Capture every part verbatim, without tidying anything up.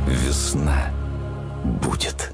Весна будет.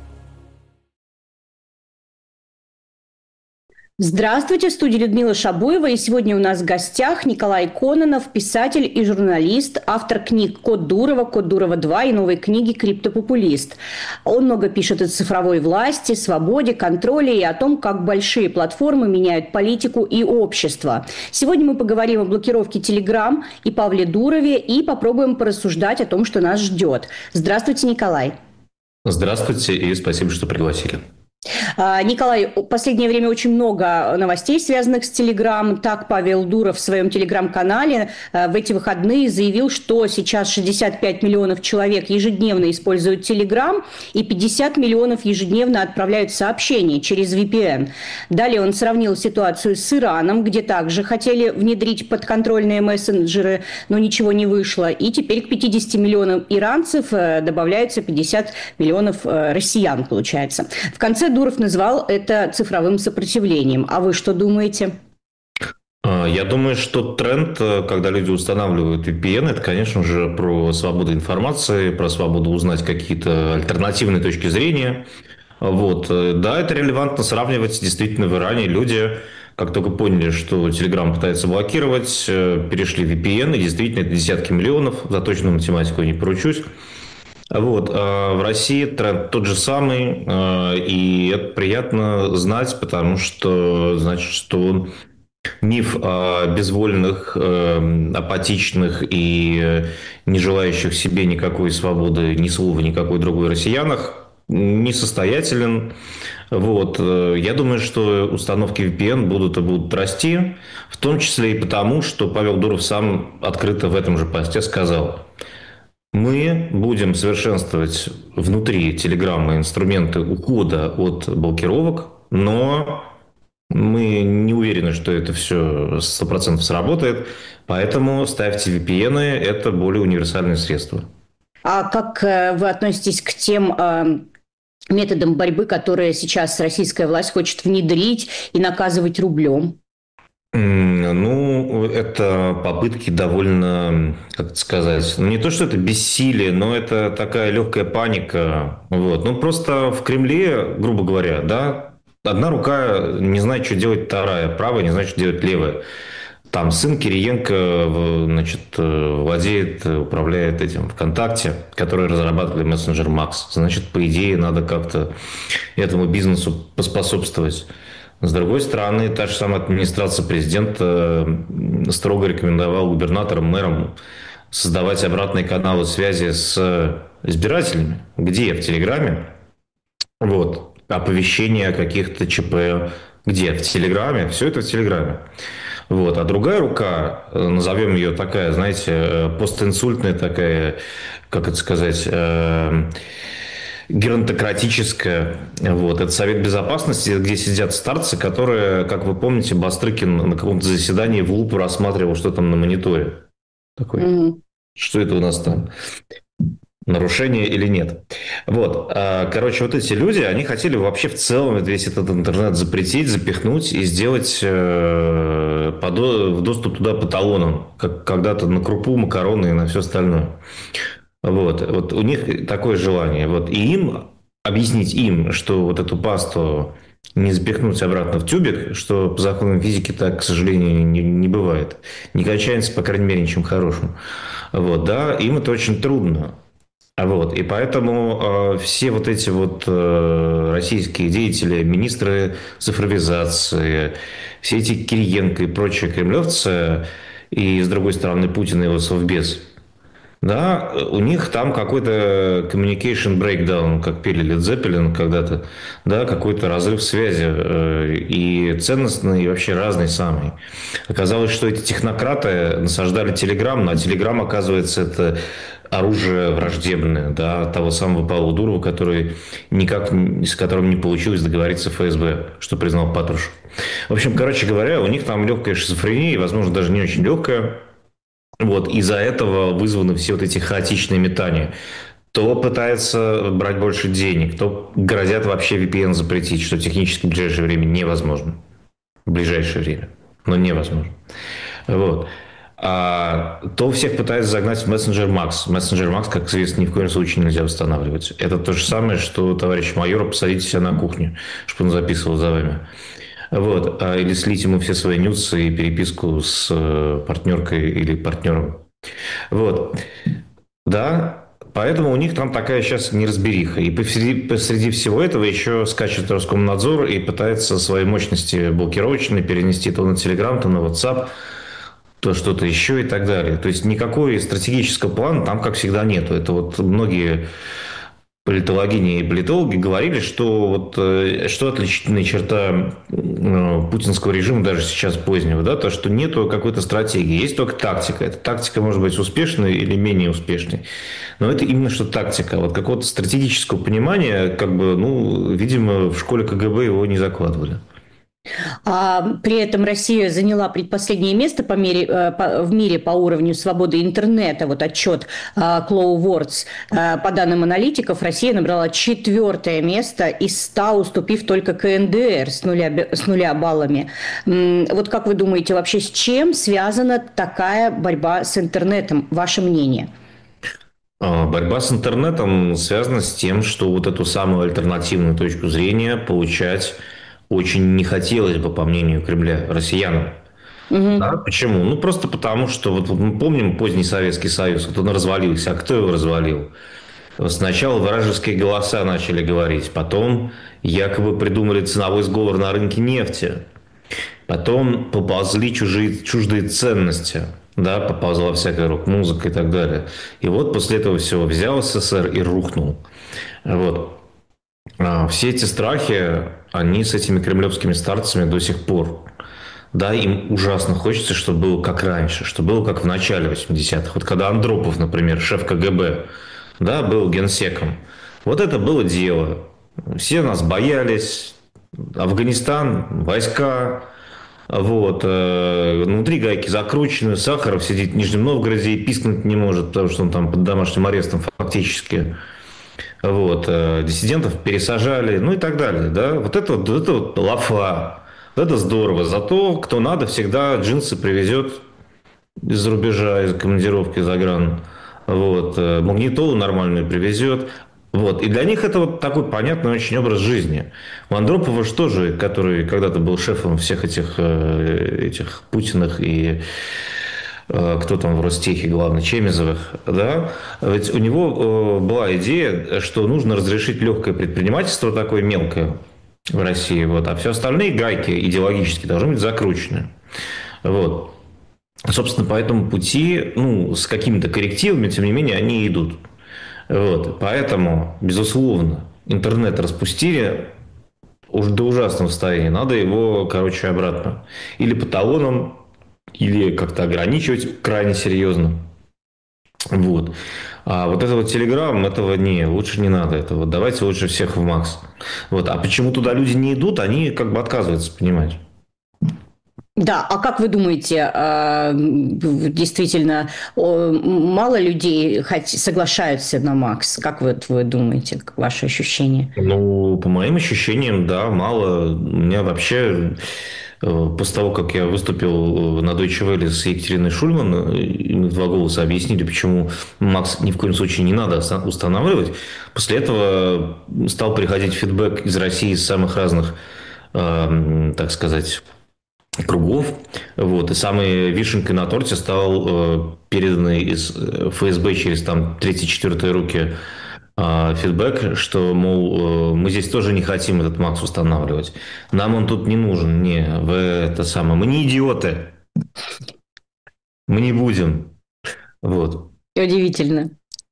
Здравствуйте, в студии Людмила Шабуева, и сегодня у нас в гостях Николай Кононов, писатель и журналист, автор книг «Код Дурова», «Код Дурова два» и новой книги «Криптопопулист». Он много пишет о цифровой власти, свободе, контроле и о том, как большие платформы меняют политику и общество. Сегодня мы поговорим о блокировке Telegram и Павле Дурове и попробуем порассуждать о том, что нас ждет. Здравствуйте, Николай. Здравствуйте и спасибо, что пригласили. Николай, в последнее время очень много новостей, связанных с Telegram. Так Павел Дуров в своем Telegram-канале в эти выходные заявил, что сейчас шестьдесят пять миллионов человек ежедневно используют Telegram и пятьдесят миллионов ежедневно отправляют сообщения через ви пи эн. Далее он сравнил ситуацию с Ираном, где также хотели внедрить подконтрольные мессенджеры, но ничего не вышло. И теперь к пятидесяти миллионам иранцев добавляются пятьдесят миллионов россиян, получается. В конце Дуров назвал это цифровым сопротивлением. А вы что думаете? Я думаю, что тренд, когда люди устанавливают ви пи эн, это, конечно же, про свободу информации, про свободу узнать какие-то альтернативные точки зрения. Вот. Да, это релевантно сравнивать. Действительно, в Иране люди, как только поняли, что Telegram пытается блокировать, перешли в ви пи эн, и действительно, это десятки миллионов. За точную математику не поручусь. Вот. А в России тренд тот же самый, и это приятно знать, потому что значит, что он миф о безвольных, апатичных и не желающих себе никакой свободы, ни слова, никакой другой россиянах несостоятелен. Вот. Я думаю, что установки ви пи эн будут и будут расти, в том числе и потому, что Павел Дуров сам открыто в этом же посте сказал: мы будем совершенствовать внутри Телеграма инструменты ухода от блокировок, но мы не уверены, что это все сто процентов сработает, поэтому ставьте ви пи эн, это более универсальное средство. А как вы относитесь к тем э, методам борьбы, которые сейчас российская власть хочет внедрить и наказывать рублем? Ну, это попытки довольно, как это сказать, ну, не то, что это бессилие, но это такая легкая паника. Вот. Ну, просто в Кремле, грубо говоря, да, одна рука не знает, что делать вторая, правая не знает, что делать левая. Там сын Кириенко, значит, владеет, управляет этим ВКонтакте, который разрабатывали мессенджер Макс. Значит, по идее, надо как-то этому бизнесу поспособствовать. С другой стороны, та же самая администрация президента строго рекомендовала губернаторам, мэрам создавать обратные каналы связи с избирателями. Где? В Телеграме. Вот. Оповещения о каких-то ЧП. Где? В Телеграме. Все это в Телеграме. Вот. А другая рука, назовем ее такая, знаете, постинсультная такая, как это сказать, геронтократическая. Вот. Это Совет Безопасности, где сидят старцы, которые, как вы помните, Бастрыкин на каком-то заседании в лупу рассматривал, что там на мониторе. Такой, mm-hmm. Что это у нас там? Нарушение или нет? Вот. Короче, вот эти люди, они хотели вообще в целом весь этот интернет запретить, запихнуть и сделать доступ туда по талонам, как когда-то на крупу, макароны и на все остальное. Вот, вот у них такое желание. Вот, и им объяснить им, что вот эту пасту не запихнуть обратно в тюбик, что по законам физики так, к сожалению, не, не бывает. Не кончается, по крайней мере, ничем хорошим. Вот, да, им это очень трудно. Вот, и поэтому э, все вот эти вот э, российские деятели, министры цифровизации, все эти Кириенко и прочие кремлевцы, и, с другой стороны, Путин и его совбез, да, у них там какой-то communication breakdown, как пели Led Zeppelin когда-то, да, какой-то разрыв связи, э, и ценностный, и вообще разный самый. Оказалось, что эти технократы насаждали Телеграм, а Телеграм, оказывается, это оружие враждебное, да, того самого Павла Дурова, который никак, с которым не получилось договориться в эф эс бэ, что признал Патрушев. В общем, короче говоря, у них там легкая шизофрения, и, возможно, даже не очень легкая. Вот, из-за этого вызваны все вот эти хаотичные метания. То пытается брать больше денег, то грозят вообще ви пи эн запретить, что технически в ближайшее время невозможно. В ближайшее время, но невозможно. Вот. а, то всех пытаются загнать в мессенджер Макс. Мессенджер Макс, как известно, ни в коем случае нельзя устанавливать. Это то же самое, что товарищ майора посадите себя на кухню, чтобы он записывал за вами. Вот. Или слить ему все свои нюцы и переписку с партнеркой или партнером. Вот. Да, поэтому у них там такая сейчас неразбериха. И посреди, посреди всего этого еще скачет Роскомнадзор и пытается свои мощности блокировочные перенести то на Телеграм, то на WhatsApp, то что-то еще и так далее. То есть никакой стратегического плана там, как всегда, нету. Это вот многие политологини и политологи говорили, что вот что отличительная черта путинского режима, даже сейчас позднего, да, то, что нету какой-то стратегии, есть только тактика. Эта тактика может быть успешной или менее успешной, но это именно что тактика. Вот какого-то стратегического понимания, как бы, ну, видимо, в школе ка гэ бэ его не закладывали. А при этом Россия заняла предпоследнее место по мере, по, в мире по уровню свободы интернета. Вот отчет Clow Words. По данным аналитиков, Россия набрала четвертое место из ста, уступив только ка эн дэ эр с нуля, с нуля баллами. Вот как вы думаете, вообще с чем связана такая борьба с интернетом? Ваше мнение? Борьба с интернетом связана с тем, что вот эту самую альтернативную точку зрения получать очень не хотелось бы, по мнению Кремля, россиянам. Угу. Да? Почему? Ну, просто потому, что вот, вот мы помним поздний Советский Союз, вот он развалился. А кто его развалил? Сначала вражеские голоса начали говорить, потом якобы придумали ценовой сговор на рынке нефти, потом поползли чужие, чуждые ценности, да, поползла всякая рок-музыка и так далее. И вот после этого всего взял эс эс эс эр и рухнул. Вот. Все эти страхи, они с этими кремлевскими старцами до сих пор. Да, им ужасно хочется, чтобы было как раньше, чтобы было как в начале восьмидесятых. Вот когда Андропов, например, шеф ка гэ бэ, да, был генсеком. Вот это было дело. Все нас боялись. Афганистан, войска. Вот. Внутри гайки закручены. Сахаров сидит в Нижнем Новгороде и пискнуть не может, потому что он там под домашним арестом фактически. Вот, диссидентов пересажали, ну и так далее, да, вот это вот, это вот лафа, вот это здорово, зато кто надо всегда джинсы привезет из-за рубежа, из командировки за гран, вот, магнитолу нормальную привезет, вот, и для них это вот такой понятный очень образ жизни. У Андропова же тоже, который когда-то был шефом всех этих, этих Путиных и кто там в Ростехе, главный, Чемизовых, да, ведь у него была идея, что нужно разрешить легкое предпринимательство, такое мелкое в России, вот, а все остальные гайки идеологически должны быть закручены. Вот. Собственно, по этому пути, ну, с какими-то коррективами, тем не менее, они идут. Вот. Поэтому, безусловно, интернет распустили уж до ужасного состояния. Надо его, короче, обратно. Или по талонам, или как-то ограничивать крайне серьезно. Вот. А вот это вот Телеграм, этого не, лучше не надо этого. Давайте лучше всех в Макс. Вот. А почему туда люди не идут, они как бы отказываются понимать. Да, а как вы думаете, действительно, мало людей соглашаются на Макс? Как вы, вы думаете, ваши ощущения? Ну, по моим ощущениям, да, мало. У меня вообще... После того, как я выступил на Deutsche Welle с Екатериной Шульман, мы в два голоса объяснили, почему Макс ни в коем случае не надо устанавливать. После этого стал приходить фидбэк из России, из самых разных, э, так сказать, кругов. Вот. И самой вишенкой на торте стал э, переданный из эф эс бэ через там третьи-четвертые руки фидбэк, что, мол, мы здесь тоже не хотим этот Макс устанавливать. Нам он тут не нужен. Не, вы это самое. Мы не идиоты. Мы не будем. Вот. Удивительно.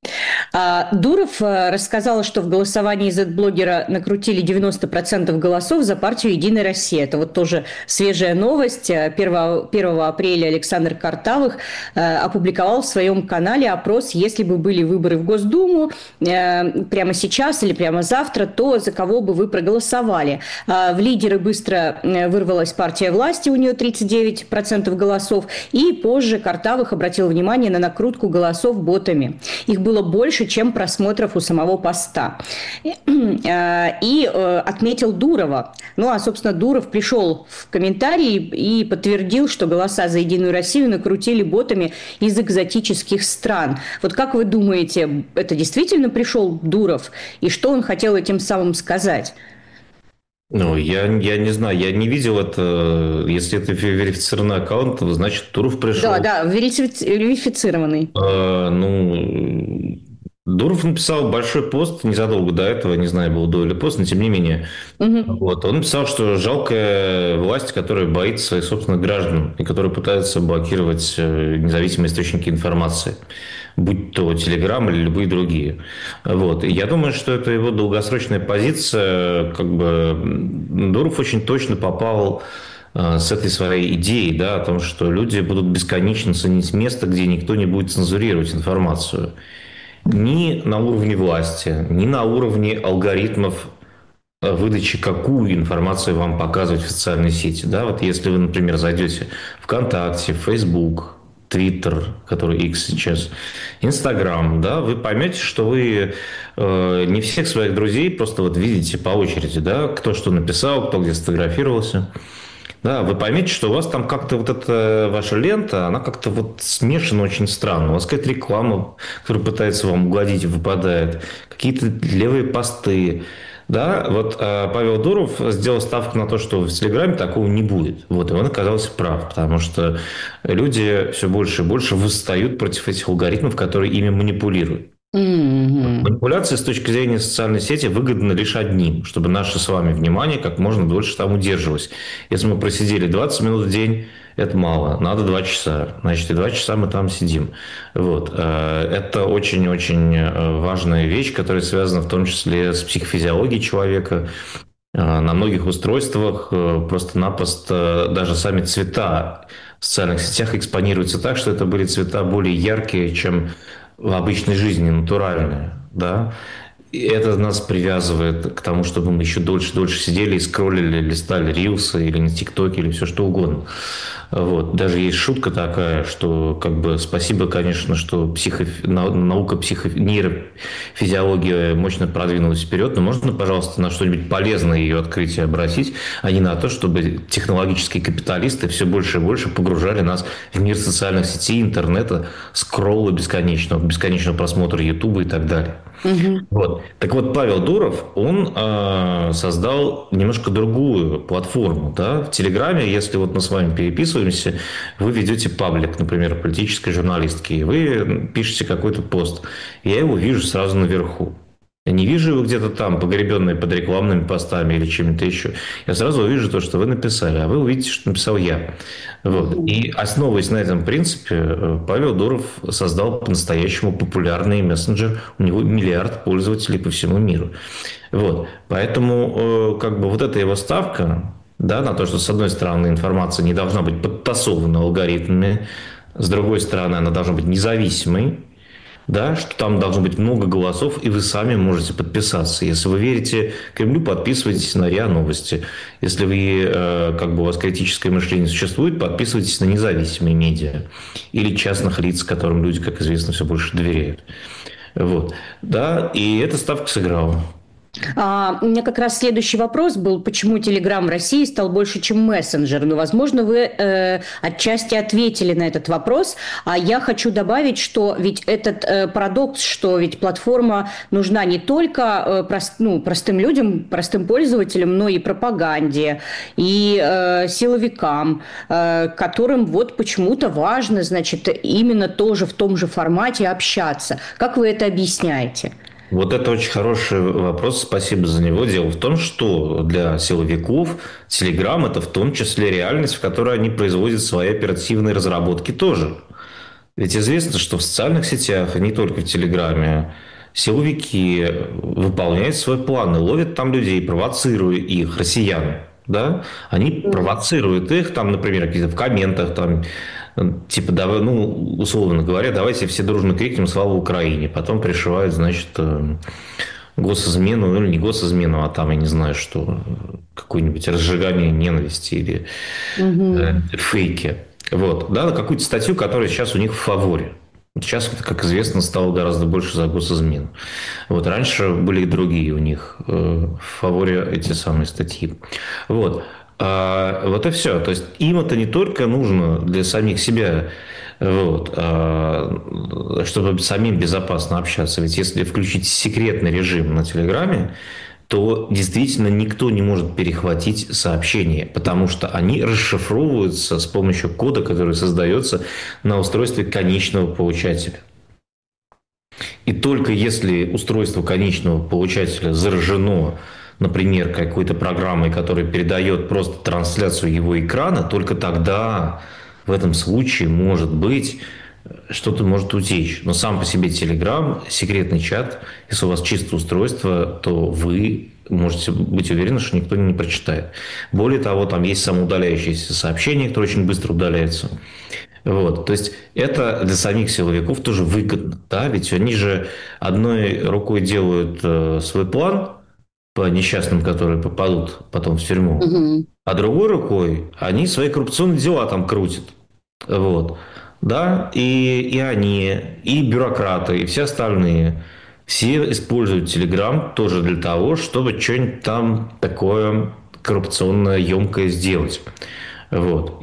Дуров рассказала, что в голосовании зет-блогера накрутили девяносто процентов голосов за партию «Единая Россия». Это вот тоже свежая новость. первого апреля Александр Картавых опубликовал в своем канале опрос: если бы были выборы в Госдуму прямо сейчас или прямо завтра, то за кого бы вы проголосовали? В лидеры быстро вырвалась партия власти, у нее тридцать девять процентов голосов. И позже Картавых обратил внимание на накрутку голосов ботами. Их было больше, больше, чем просмотров у самого поста. И отметил Дурова. Ну, а, собственно, Дуров пришел в комментарии и подтвердил, что голоса за «Единую Россию» накрутили ботами из экзотических стран. Вот как вы думаете, это действительно пришел Дуров? И что он хотел этим самым сказать? Ну, я, я не знаю, я не видел это. Если это верифицированный аккаунт, значит, Дуров пришел. Да, да, верифицированный. А, ну, Дуров написал большой пост незадолго до этого, не знаю, был до или после, но тем не менее. Угу. Вот, он написал, что жалкая власть, которая боится своих собственных граждан и которая пытается блокировать независимые источники информации, будь то Телеграм или любые другие. Вот. И я думаю, что это его долгосрочная позиция. Как бы Дуров очень точно попал с этой своей идеей, да, о том, что люди будут бесконечно ценить место, где никто не будет цензурировать информацию. Ни на уровне власти, ни на уровне алгоритмов выдачи, какую информацию вам показывать в социальной сети. Да? Вот если вы, например, зайдете ВКонтакте, в Facebook, Твиттер, который X сейчас, Инстаграм, да, вы поймете, что вы э, не всех своих друзей просто вот видите по очереди, да, кто что написал, кто где сфотографировался. Да, вы поймете, что у вас там как-то вот эта ваша лента, она как-то вот смешана очень странно. У вас какая-то реклама, которая пытается вам угодить, выпадает. Какие-то левые посты. Да, вот э, Павел Дуров сделал ставку на то, что в Телеграме такого не будет. Вот, и он оказался прав, потому что люди все больше и больше восстают против этих алгоритмов, которые ими манипулируют. Mm-hmm. Манипуляция с точки зрения социальной сети выгодна лишь одним, чтобы наше с вами внимание как можно дольше там удерживалось. Если мы просидели двадцать минут в день, это мало, надо два часа. Значит, и два часа мы там сидим. Вот. Это очень-очень важная вещь, которая связана в том числе с психофизиологией человека. На многих устройствах просто-напросто даже сами цвета в социальных сетях экспонируются так, что это были цвета более яркие, чем в обычной жизни, натуральные, да, и это нас привязывает к тому, чтобы мы еще дольше-дольше сидели и скроллили, листали рилсы или на ТикТоке, или все что угодно. Вот. Даже есть шутка такая, что как бы спасибо, конечно, что психо... наука психо... нейрофизиология мощно продвинулась вперед, но можно, пожалуйста, на что-нибудь полезное ее открытие обратить, а не на то, чтобы технологические капиталисты все больше и больше погружали нас в мир социальных сетей, интернета, скролла бесконечного, бесконечного просмотра Ютуба и так далее. Угу. Вот. Так вот, Павел Дуров, он э, создал немножко другую платформу. Да? В Телеграме, если вот мы с вами переписываемся, вы ведете паблик, например, политической журналистки, и вы пишете какой-то пост. Я его вижу сразу наверху. Я не вижу его где-то там, погребенный под рекламными постами или чем-то еще. Я сразу увижу то, что вы написали, а вы увидите, что написал я. Вот. И основываясь на этом принципе, Павел Дуров создал по-настоящему популярный мессенджер. У него миллиард пользователей по всему миру. Вот. Поэтому как бы вот эта его ставка, да, на то, что с одной стороны информация не должна быть подтасована алгоритмами, с другой стороны она должна быть независимой. Да, что там должно быть много голосов, и вы сами можете подписаться. Если вы верите Кремлю, подписывайтесь на РИА Новости. Если вы, как бы у вас критическое мышление существует, подписывайтесь на независимые медиа или частных лиц, которым люди, как известно, все больше доверяют. Вот. Да, и эта ставка сыграла. А, у меня как раз следующий вопрос был, почему Telegram в России стал больше, чем мессенджер. Ну, возможно, вы э, отчасти ответили на этот вопрос. А я хочу добавить, что ведь этот э, парадокс, что ведь платформа нужна не только э, прост, ну, простым людям, простым пользователям, но и пропаганде, и э, силовикам, э, которым вот почему-то важно, значит, именно тоже в том же формате общаться. Как вы это объясняете? Вот это очень хороший вопрос, спасибо за него. Дело в том, что для силовиков Telegram – это в том числе реальность, в которой они производят свои оперативные разработки тоже. Ведь известно, что в социальных сетях, не только в Телеграме, силовики выполняют свои планы, ловят там людей, провоцируя их, россиян. Да? Они провоцируют их, там, например, какие-то в комментах, там, типа, давай, ну, условно говоря, давайте все дружно крикнем «Слава Украине!». Потом пришивают, значит, госизмену, ну, или не госизмену, а там, я не знаю, что, какое-нибудь разжигание ненависти или угу. э, фейки. Вот, да, какую-то статью, которая сейчас у них в фаворе. Сейчас это, как известно, стало гораздо больше за госизмену. Вот раньше были и другие у них э, в фаворе эти самые статьи. Вот. А, вот и все. То есть им это не только нужно для самих себя, вот, а, чтобы самим безопасно общаться. Ведь если включить секретный режим на Телеграме, то действительно никто не может перехватить сообщения, потому что они расшифровываются с помощью кода, который создается на устройстве конечного получателя. И только если устройство конечного получателя заражено, например, какой-то программой, которая передает просто трансляцию его экрана, только тогда в этом случае, может быть, что-то может утечь. Но сам по себе Telegram, секретный чат, если у вас чистое устройство, то вы можете быть уверены, что никто не прочитает. Более того, там есть самоудаляющиеся сообщения, которые очень быстро удаляются. Вот. То есть это для самих силовиков тоже выгодно. Да? Ведь они же одной рукой делают э, свой план по несчастным, которые попадут потом в тюрьму, угу. а другой рукой они свои коррупционные дела там крутят. Вот. Да, и, и они, и бюрократы, и все остальные, все используют Telegram тоже для того, чтобы что-нибудь там такое коррупционное, емкое сделать. Вот.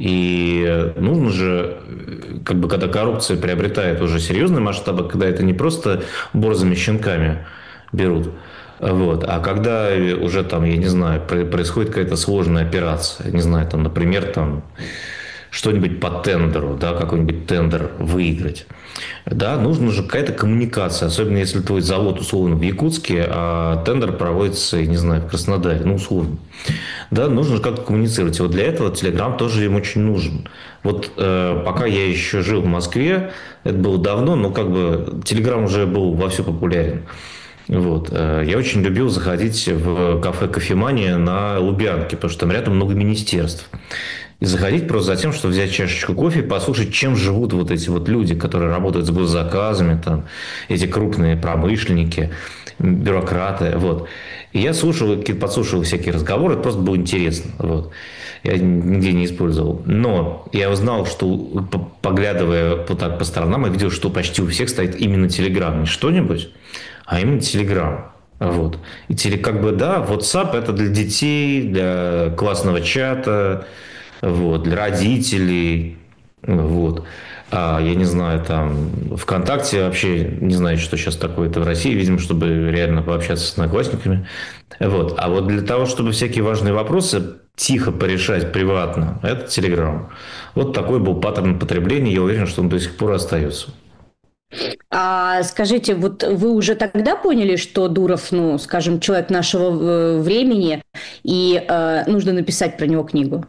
И нужно же, как бы, когда коррупция приобретает уже серьезные масштабы, когда это не просто борзыми щенками берут, вот, а когда уже там, я не знаю, происходит какая-то сложная операция, не знаю, там, например, там, что-нибудь по тендеру, да, какой-нибудь тендер выиграть. Да, нужна же какая-то коммуникация, особенно если твой завод условно в Якутске, а тендер проводится, я не знаю, в Краснодаре, ну, условно. Да, нужно как-то коммуницировать. И вот для этого Telegram тоже им очень нужен. Вот э, пока я еще жил в Москве, это было давно, но как бы Telegram уже был вовсю популярен. Вот. Я очень любил заходить в кафе «Кофемания» на Лубянке, потому что там рядом много министерств. И заходить просто за тем, чтобы взять чашечку кофе и послушать, чем живут вот эти вот люди, которые работают с госзаказами, там, эти крупные промышленники, бюрократы. Вот. И я слушал, подслушивал всякие разговоры, это просто было интересно. Вот. Я нигде не использовал. Но я узнал, что, поглядывая вот так по сторонам, я видел, что почти у всех стоит именно Telegram. Не что-нибудь, а именно Telegram. Вот. И теле, как бы, да, WhatsApp это для детей, для классного чата, вот, для родителей. Вот. А, я не знаю, там, ВКонтакте вообще не знаю, что сейчас такое-то в России, видимо, чтобы реально пообщаться с одноклассниками. Вот. А вот для того, чтобы всякие важные вопросы тихо порешать приватно, это Telegram. Вот такой был паттерн потребления, я уверен, что он до сих пор остается. А скажите, вот вы уже тогда поняли, что Дуров, ну, скажем, человек нашего времени, и э, нужно написать про него книгу?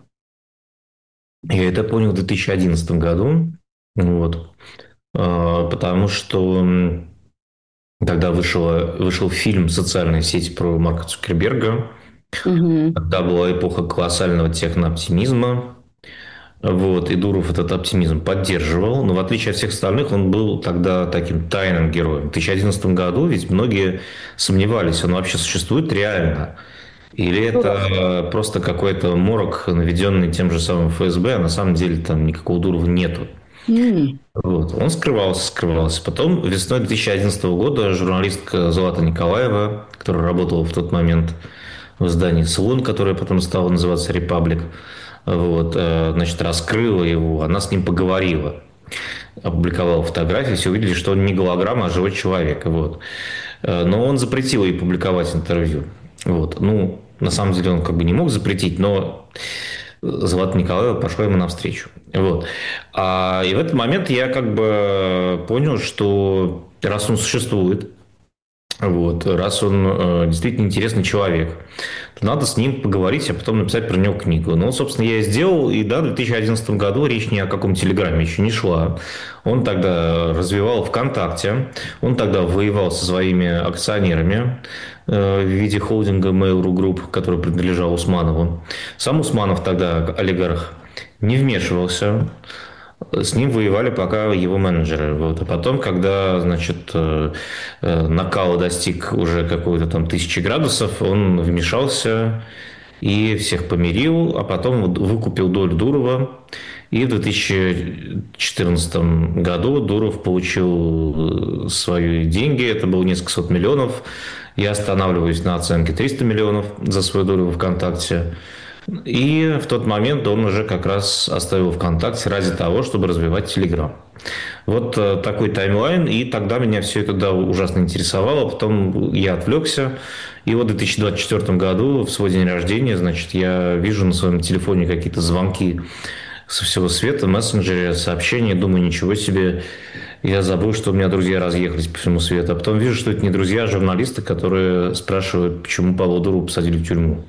Я это понял в две тысячи одиннадцатом году, вот, потому что тогда вышел, вышел фильм «Социальная сеть» про Марка Цукерберга. Угу. Тогда была эпоха колоссального технооптимизма. Вот, и Дуров этот оптимизм поддерживал, но в отличие от всех остальных он был тогда таким тайным героем. В две тысячи одиннадцатом году ведь многие сомневались, он вообще существует реально. Или это просто какой-то морок, наведенный тем же самым эф эс бэ, а на самом деле там никакого Дурова нету. Mm. Вот. Он скрывался, скрывался. Потом весной две тысячи одиннадцатого года журналистка Злата Николаева, которая работала в тот момент в издании «Слон», которое потом стало называться «Репаблик», вот, значит, раскрыла его, она с ним поговорила, опубликовала фотографии, все увидели, что он не голограмма, а живой человек. Вот. Но он запретил ей публиковать интервью. Вот. Ну, на самом деле он как бы не мог запретить, но Злата Николаева пошла ему навстречу. Вот. А, и в этот момент я как бы понял, что раз он существует, вот, раз он э, действительно интересный человек, то надо с ним поговорить, а потом написать про него книгу. Ну, собственно, я и сделал. И да, в две тысячи одиннадцатом году речь ни о каком Телеграме еще не шла. Он тогда развивал ВКонтакте. Он тогда воевал со своими акционерами э, в виде холдинга Mail.ru Group, который принадлежал Усманову. Сам Усманов тогда, олигарх, не вмешивался. С ним воевали пока его менеджеры. Вот. А потом, когда, значит, накал достиг уже какой-то там тысячи градусов, он вмешался и всех помирил, а потом выкупил долю Дурова. И в две тысячи четырнадцатом году Дуров получил свои деньги, это было несколько сот миллионов. Я останавливаюсь на оценке триста миллионов за свою долю в ВКонтакте. И в тот момент он уже как раз оставил ВКонтакте ради того, чтобы развивать Телеграм. Вот такой таймлайн, и тогда меня все это да, ужасно интересовало, потом я отвлекся, и вот в две тысячи двадцать четвёртом году, в свой день рождения, значит, я вижу на своем телефоне какие-то звонки со всего света, в мессенджере, сообщения, думаю, ничего себе, я забыл, что у меня друзья разъехались по всему свету, а потом вижу, что это не друзья, а журналисты, которые спрашивают, почему Павла Дурова посадили в тюрьму.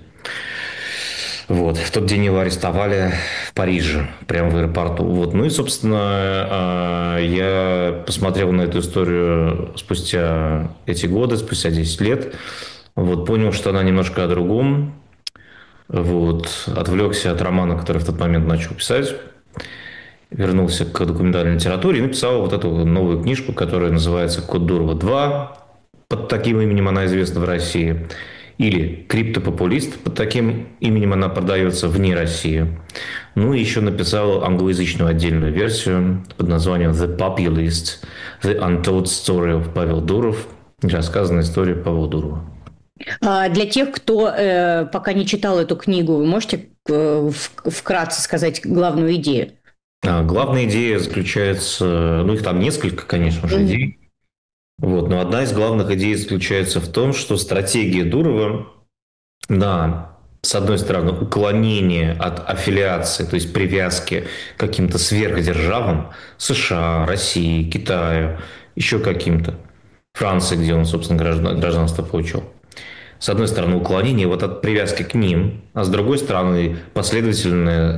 Вот. В тот день его арестовали в Париже, прямо в аэропорту. Вот. Ну и, собственно, я посмотрел на эту историю спустя эти годы, спустя десять лет. Вот. Понял, что она немножко о другом. Вот. Отвлекся от романа, который в тот момент начал писать. Вернулся к документальной литературе и написал вот эту новую книжку, которая называется «Код Дурова два». Под таким именем она известна в России. Или «Криптопопулист», под таким именем она продается вне России. Ну и еще написал англоязычную отдельную версию под названием «The Populist. The Untold Story of Павел Дуров». Рассказанная история Павла Дурова. Для тех, кто э, пока не читал эту книгу, вы можете э, вкратце сказать главную идею? А, главная идея заключается... Ну, их там несколько, конечно же, mm-hmm. идей. Вот. Но одна из главных идей заключается в том, что стратегия Дурова, да, с одной стороны, уклонение от аффилиации, то есть привязки к каким-то сверхдержавам, США, России, Китаю, еще каким-то, Франции, где он, собственно, гражданство получил. С одной стороны, уклонение вот от привязки к ним, а с другой стороны, последовательное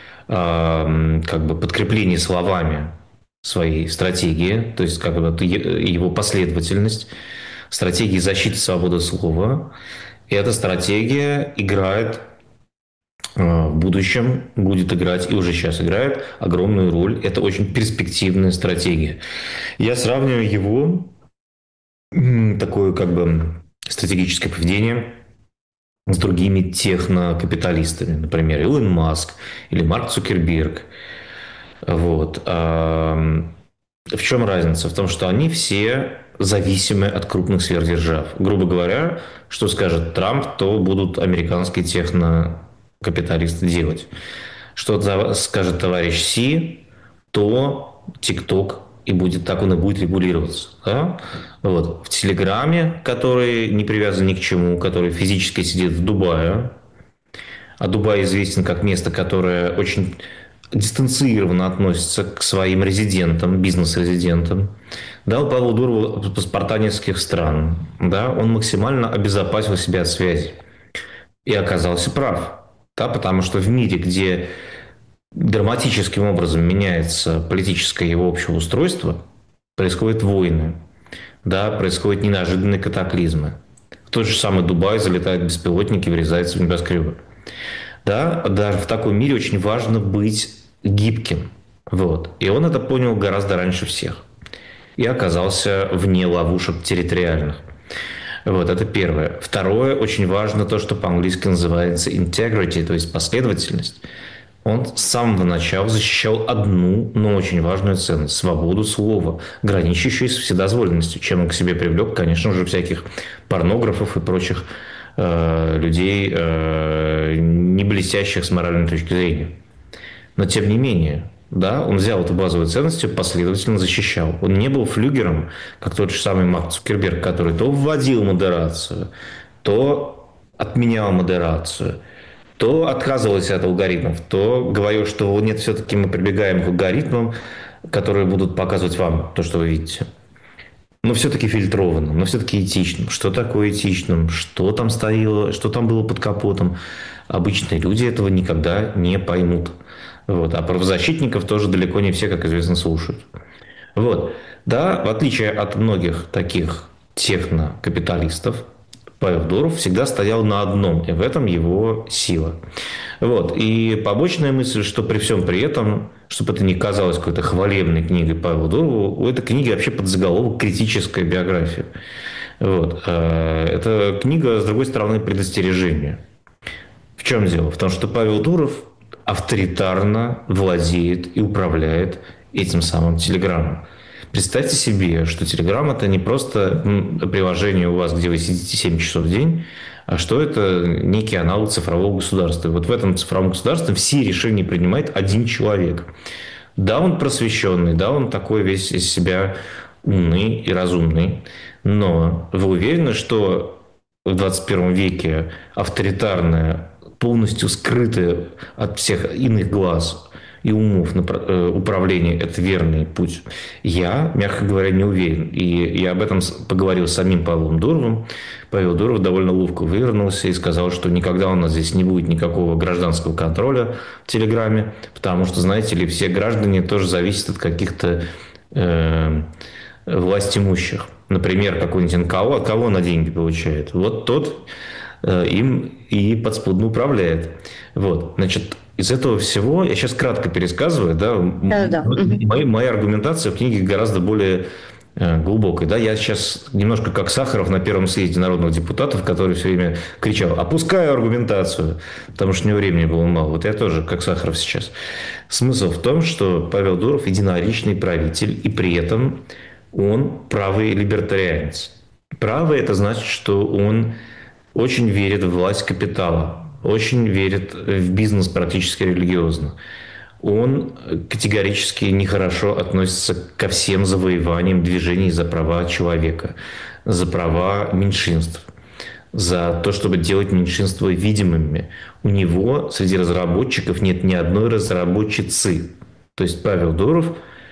э, как бы подкрепление словами своей стратегии, то есть как бы его последовательность, стратегии защиты свободы слова. И эта стратегия играет в будущем, будет играть и уже сейчас играет огромную роль. Это очень перспективная стратегия. Я сравниваю его, такое как бы стратегическое поведение, с другими технокапиталистами, например, Илон Маск или Марк Цукерберг. Вот. В чем разница? В том, что они все зависимы от крупных сверхдержав. Грубо говоря, что скажет Трамп, то будут американские технокапиталисты делать. Что скажет товарищ Си, то TikTok и будет, так он и будет регулироваться. Да? Вот. В Телеграме, который не привязан ни к чему, который физически сидит в Дубае, а Дубай известен как место, которое очень дистанцированно относится к своим резидентам, бизнес-резидентам, дал Павлу Дурову паспорта нескольких стран. Да, он максимально обезопасил себя от связи. И оказался прав. Да, потому что в мире, где драматическим образом меняется политическое его общее устройство, происходят войны, да, происходят неожиданные катаклизмы. В тот же самый Дубай залетают беспилотники, врезаются в небоскребы. Да, даже в таком мире очень важно быть гибким. Вот. И он это понял гораздо раньше всех. И оказался вне ловушек территориальных. Вот, это первое. Второе, очень важно то, что по-английски называется integrity, то есть последовательность. Он с самого начала защищал одну, но очень важную ценность – свободу слова, граничащую с вседозволенностью, чем он к себе привлек, конечно же, всяких порнографов и прочих э, людей, э, не блестящих с моральной точки зрения. Но тем не менее, да, он взял эту базовую ценность и последовательно защищал. Он не был флюгером, как тот же самый Марк Цукерберг, который то вводил модерацию, то отменял модерацию, то отказывался от алгоритмов, то говорил, что нет, все-таки мы прибегаем к алгоритмам, которые будут показывать вам то, что вы видите. Но все-таки фильтрованным, но все-таки этичным. Что такое этичным? Что там стояло, что там было под капотом? Обычные люди этого никогда не поймут. Вот. А правозащитников тоже далеко не все, как известно, слушают. Вот. Да, в отличие от многих таких технокапиталистов, Павел Дуров всегда стоял на одном, и в этом его сила. Вот. И побочная мысль, что при всем при этом, чтобы это не казалось какой-то хвалебной книгой Павла Дурова, у этой книги вообще под заголовок «Критическая биография». Вот. Это книга, с другой стороны, предостережение. В чем дело? В том, что Павел Дуров авторитарно владеет и управляет этим самым Телеграмом. Представьте себе, что Телеграм – это не просто приложение у вас, где вы сидите семь часов в день, а что это некий аналог цифрового государства. И вот в этом цифровом государстве все решения принимает один человек. Да, он просвещенный, да, он такой весь из себя умный и разумный, но вы уверены, что в двадцать первом веке авторитарное, полностью скрытое от всех иных глаз и умов управление – это верный путь? Я, мягко говоря, не уверен. И я об этом поговорил с самим Павлом Дуровым. Павел Дуров довольно ловко вывернулся и сказал, что никогда у нас здесь не будет никакого гражданского контроля в Телеграме, потому что, знаете ли, все граждане тоже зависят от каких-то э, властимущих. Например, какой-нибудь эн ка о, от кого она деньги получает? Вот тот э, им и подспудно управляет. Вот, значит, из этого всего, я сейчас кратко пересказываю, да, да, да. Моя, моя аргументация в книге гораздо более э, глубокая. Да? Я сейчас немножко как Сахаров на первом съезде народных депутатов, который все время кричал: опускаю аргументацию, потому что у него времени было мало. Вот я тоже как Сахаров сейчас. Смысл в том, что Павел Дуров единоличный правитель, и при этом он правый либертарианец. Правый – это значит, что он очень верит в власть капитала, очень верит в бизнес практически религиозно. Он категорически нехорошо относится ко всем завоеваниям движений за права человека, за права меньшинств, за то, чтобы делать меньшинства видимыми. У него среди разработчиков нет ни одной разработчицы. То есть Павел Дуров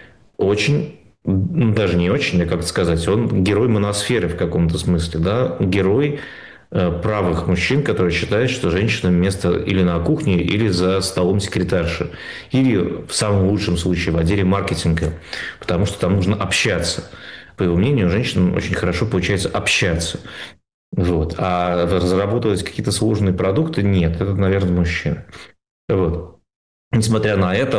очень, ну, даже не очень, а как сказать, он герой моносферы в каком-то смысле, да, герой правых мужчин, которые считают, что женщинам место или на кухне, или за столом секретарши, или в самом лучшем случае в отделе маркетинга, потому что там нужно общаться. По его мнению, женщинам очень хорошо получается общаться. Вот. А разработать какие-то сложные продукты нет, это, наверное, мужчина. Вот. Несмотря на это,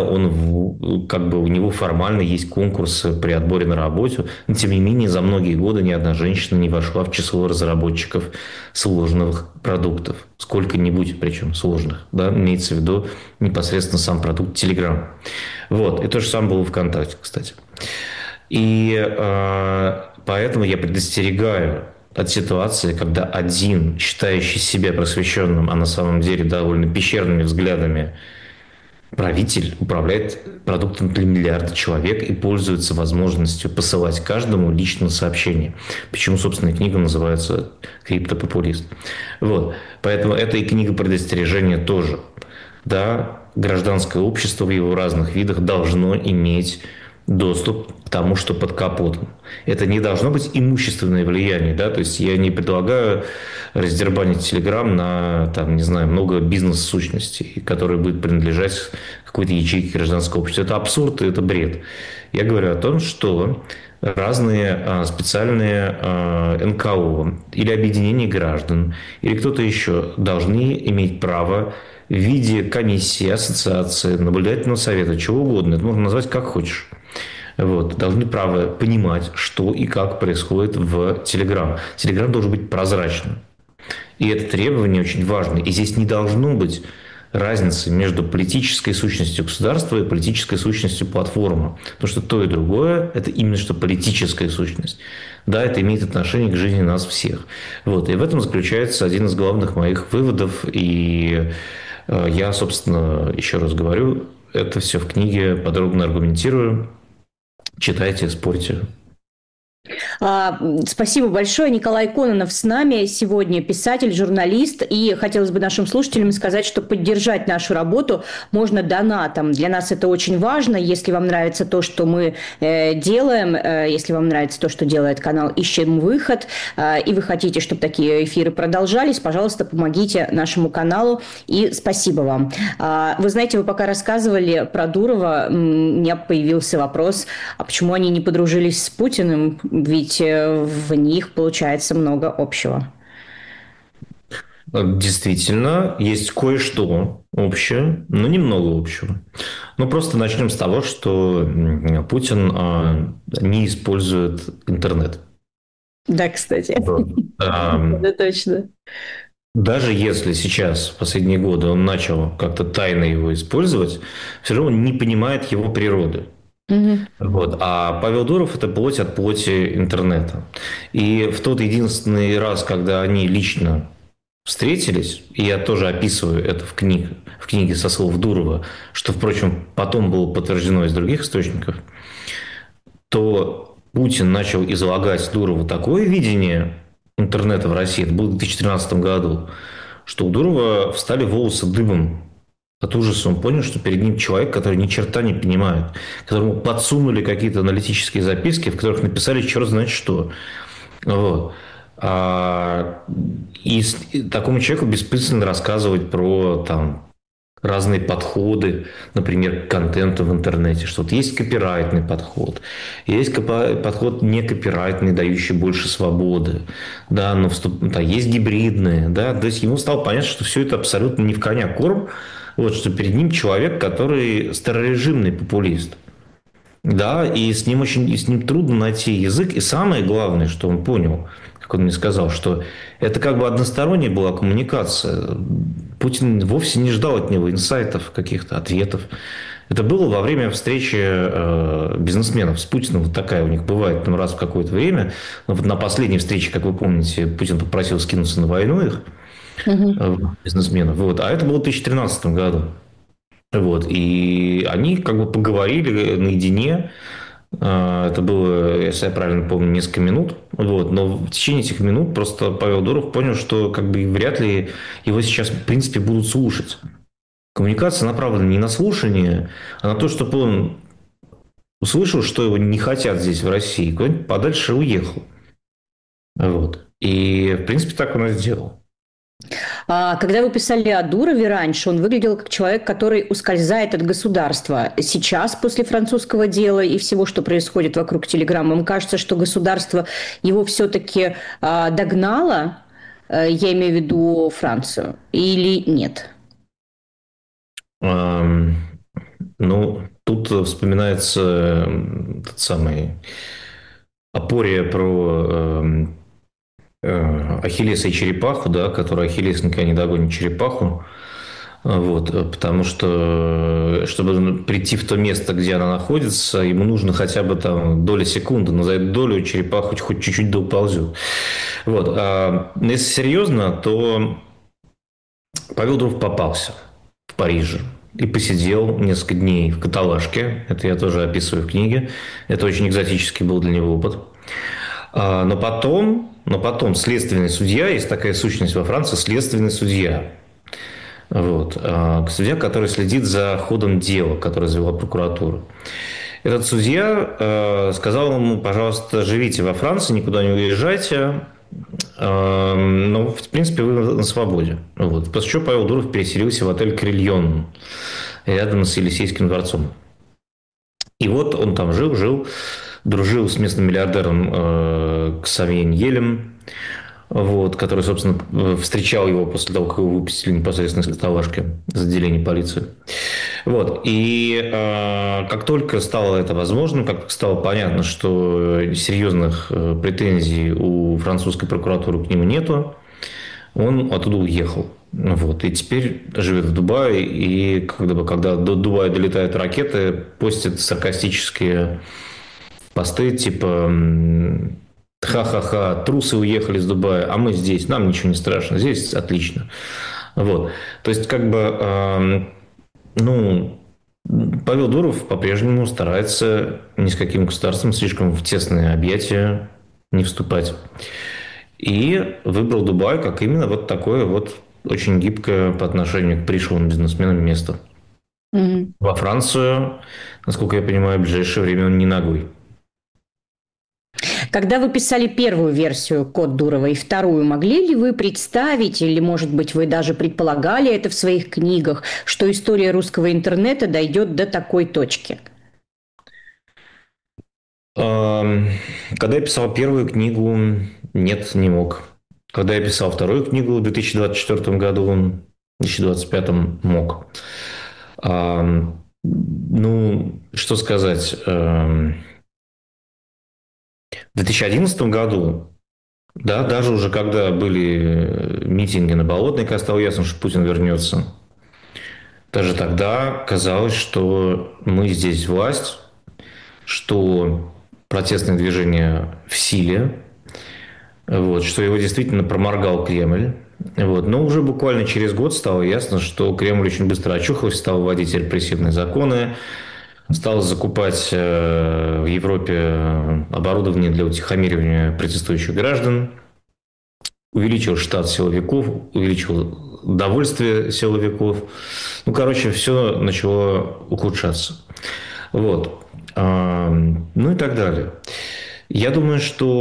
он, как бы, у него формально есть конкурсы при отборе на работу, но тем не менее за многие годы ни одна женщина не вошла в число разработчиков сложных продуктов, сколько-нибудь причем сложных, да, имеется в виду непосредственно сам продукт Telegram. Вот, и то же самое было в ВКонтакте, кстати. И э, поэтому я предостерегаю от ситуации, когда один, считающий себя просвещенным, а на самом деле довольно пещерными взглядами, правитель управляет продуктом для миллиарда человек и пользуется возможностью посылать каждому лично сообщение. Почему, собственно, и книга называется «Криптопопулист». Вот. Поэтому это и книга предостережения тоже. Да, гражданское общество в его разных видах должно иметь доступ к тому, что под капотом. Это не должно быть имущественное влияние, да, то есть я не предлагаю раздербанить Телеграм на, там, не знаю, много бизнес-сущностей, которые будут принадлежать какой-то ячейке гражданского общества. Это абсурд и это бред. Я говорю о том, что разные а, специальные а, эн ка о или объединения граждан, или кто-то еще должны иметь право в виде комиссии, ассоциации, наблюдательного совета, чего угодно, это можно назвать как хочешь. Вот, должны право понимать, что и как происходит в Telegram. Telegram должен быть прозрачным. И это требование очень важно. И здесь не должно быть разницы между политической сущностью государства и политической сущностью платформы. Потому что то и другое – это именно что политическая сущность. Да, это имеет отношение к жизни нас всех. Вот, и в этом заключается один из главных моих выводов. И я, собственно, еще раз говорю, это все в книге подробно аргументирую. Читайте, спорьте. Спасибо большое. Николай Кононов с нами сегодня, писатель, журналист. И хотелось бы нашим слушателям сказать, что поддержать нашу работу можно донатом. Для нас это очень важно. Если вам нравится то, что мы делаем, если вам нравится то, что делает канал «Ищем выход», и вы хотите, чтобы такие эфиры продолжались, пожалуйста, помогите нашему каналу. И спасибо вам. Вы знаете, вы пока рассказывали про Дурова, у меня появился вопрос, а почему они не подружились с Путиным? Ведь в них получается много общего. Действительно, есть кое-что общее, но немного общего. Ну, просто начнем с того, что Путин а, не использует интернет. Да, кстати. Да, да точно. Даже если сейчас, в последние годы, он начал как-то тайно его использовать, все равно он не понимает его природы. Мгм. Вот. А Павел Дуров – это плоть от плоти интернета. И в тот единственный раз, когда они лично встретились, и я тоже описываю это в книге, в книге со слов Дурова, что, впрочем, потом было подтверждено из других источников, то Путин начал излагать Дурову такое видение интернета в России, это было в две тысячи тринадцатом году, что у Дурова встали волосы дыбом от ужаса. Он понял, что перед ним человек, который ни черта не понимает, которому подсунули какие-то аналитические записки, в которых написали черт знает что. Вот. А, и такому человеку бессмысленно рассказывать про там, разные подходы, например, к контенту в интернете, что вот есть копирайтный подход, есть подход не копирайтный, дающий больше свободы, да, но вступ... да, есть гибридные, да, то есть ему стало понятно, что все это абсолютно не в коня корм, вот, что перед ним человек, который старорежимный популист. Да, и с ним очень и с ним трудно найти язык. И самое главное, что он понял, как он мне сказал, что это как бы односторонняя была коммуникация. Путин вовсе не ждал от него инсайтов, каких-то ответов. Это было во время встречи э, бизнесменов с Путиным. Вот такая у них бывает там, раз в какое-то время. Но вот на последней встрече, как вы помните, Путин попросил скинуться на войну их, э, бизнесменов. Вот. А это было в две тысячи тринадцатом году. Вот, и они как бы поговорили наедине. Это было, если я правильно помню, несколько минут. Вот, но в течение этих минут просто Павел Дуров понял, что как бы вряд ли его сейчас в принципе будут слушать. Коммуникация направлена не на слушание, а на то, чтобы он услышал, что его не хотят здесь в России, куда-нибудь подальше уехал. Вот. И в принципе так он и сделал. А когда вы писали о Дурове раньше, он выглядел как человек, который ускользает от государства. Сейчас, после французского дела и всего, что происходит вокруг Телеграма, вам кажется, что государство его все-таки а, догнало, а, я имею в виду Францию, или нет? Um, ну, тут вспоминается тот самый апория про Ахиллеса и черепаху, да, который Ахиллес никогда не догонит черепаху. Вот, потому что, чтобы прийти в то место, где она находится, ему нужно хотя бы там доля секунды, но за эту долю черепаху хоть чуть-чуть да уползет. Вот. А если серьезно, то Павел Дуров попался в Париже и посидел несколько дней в каталажке. Это я тоже описываю в книге. Это очень экзотический был для него опыт. Но потом, но потом следственный судья, есть такая сущность во Франции, следственный судья. Вот. Судья, который следит за ходом дела, которое завела прокуратура. Этот судья сказал ему: пожалуйста, живите во Франции, никуда не уезжайте, но, в принципе, вы на свободе. Вот. После чего Павел Дуров переселился в отель «Крильон» рядом с Елисейским дворцом. И вот он там жил, жил, дружил с местным миллиардером э, Ксавье Ньелем, вот, который, собственно, встречал его после того, как его выпустили непосредственно из каталажки из отделения полиции. Вот. И э, как только стало это возможным, как стало понятно, что серьезных э, претензий у французской прокуратуры к нему нету, он оттуда уехал. Вот. И теперь живет в Дубае, и когда, когда до Дубая долетают ракеты, постит саркастические посты типа: ха-ха-ха, трусы уехали из Дубая, а мы здесь, нам ничего не страшно, здесь отлично. Вот. То есть, как бы, э, ну, Павел Дуров по-прежнему старается ни с каким государством слишком в тесные объятия не вступать. И выбрал Дубай как именно вот такое вот очень гибкое по отношению к пришлым бизнесменам место. Mm-hmm. Во Францию, насколько я понимаю, в ближайшее время он не ногой. Когда вы писали первую версию «Код Дурова» и вторую, могли ли вы представить, или, может быть, вы даже предполагали это в своих книгах, что история русского интернета дойдет до такой точки? Когда я писал первую книгу, нет, не мог. Когда я писал вторую книгу в две тысячи двадцать четвёртом году, в две тысячи двадцать пятом мог. Ну, что сказать... В две тысячи одиннадцатом году Да, даже уже когда были митинги на Болотной, когда стало ясно, что Путин вернется, даже тогда казалось, что мы здесь власть, что протестное движение в силе, вот, что его действительно проморгал Кремль. Вот. Но уже буквально через год стало ясно, что Кремль очень быстро очухался, стал вводить репрессивные законы, стал закупать э, в Европе оборудование для утихомиривания протестующих граждан, увеличил штат силовиков, увеличил довольствие силовиков. Ну, короче, все начало ухудшаться. Вот. А, ну и так далее. Я думаю,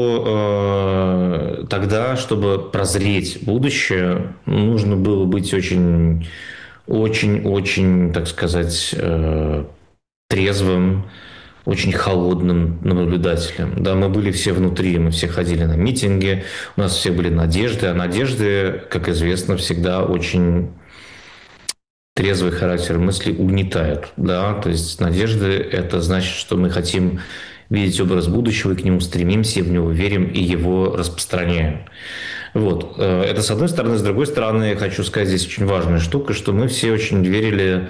что э, тогда, чтобы прозреть будущее, нужно было быть очень, очень, очень, так сказать, э, трезвым, очень холодным наблюдателем. Да, мы были все внутри, мы все ходили на митинги, у нас все были надежды, а надежды, как известно, всегда очень трезвый характер мысли угнетают. Да? То есть надежды – это значит, что мы хотим видеть образ будущего, и к нему стремимся, в него верим и его распространяем. Вот. Это с одной стороны. С другой стороны, хочу сказать, здесь очень важная штука, что мы все очень верили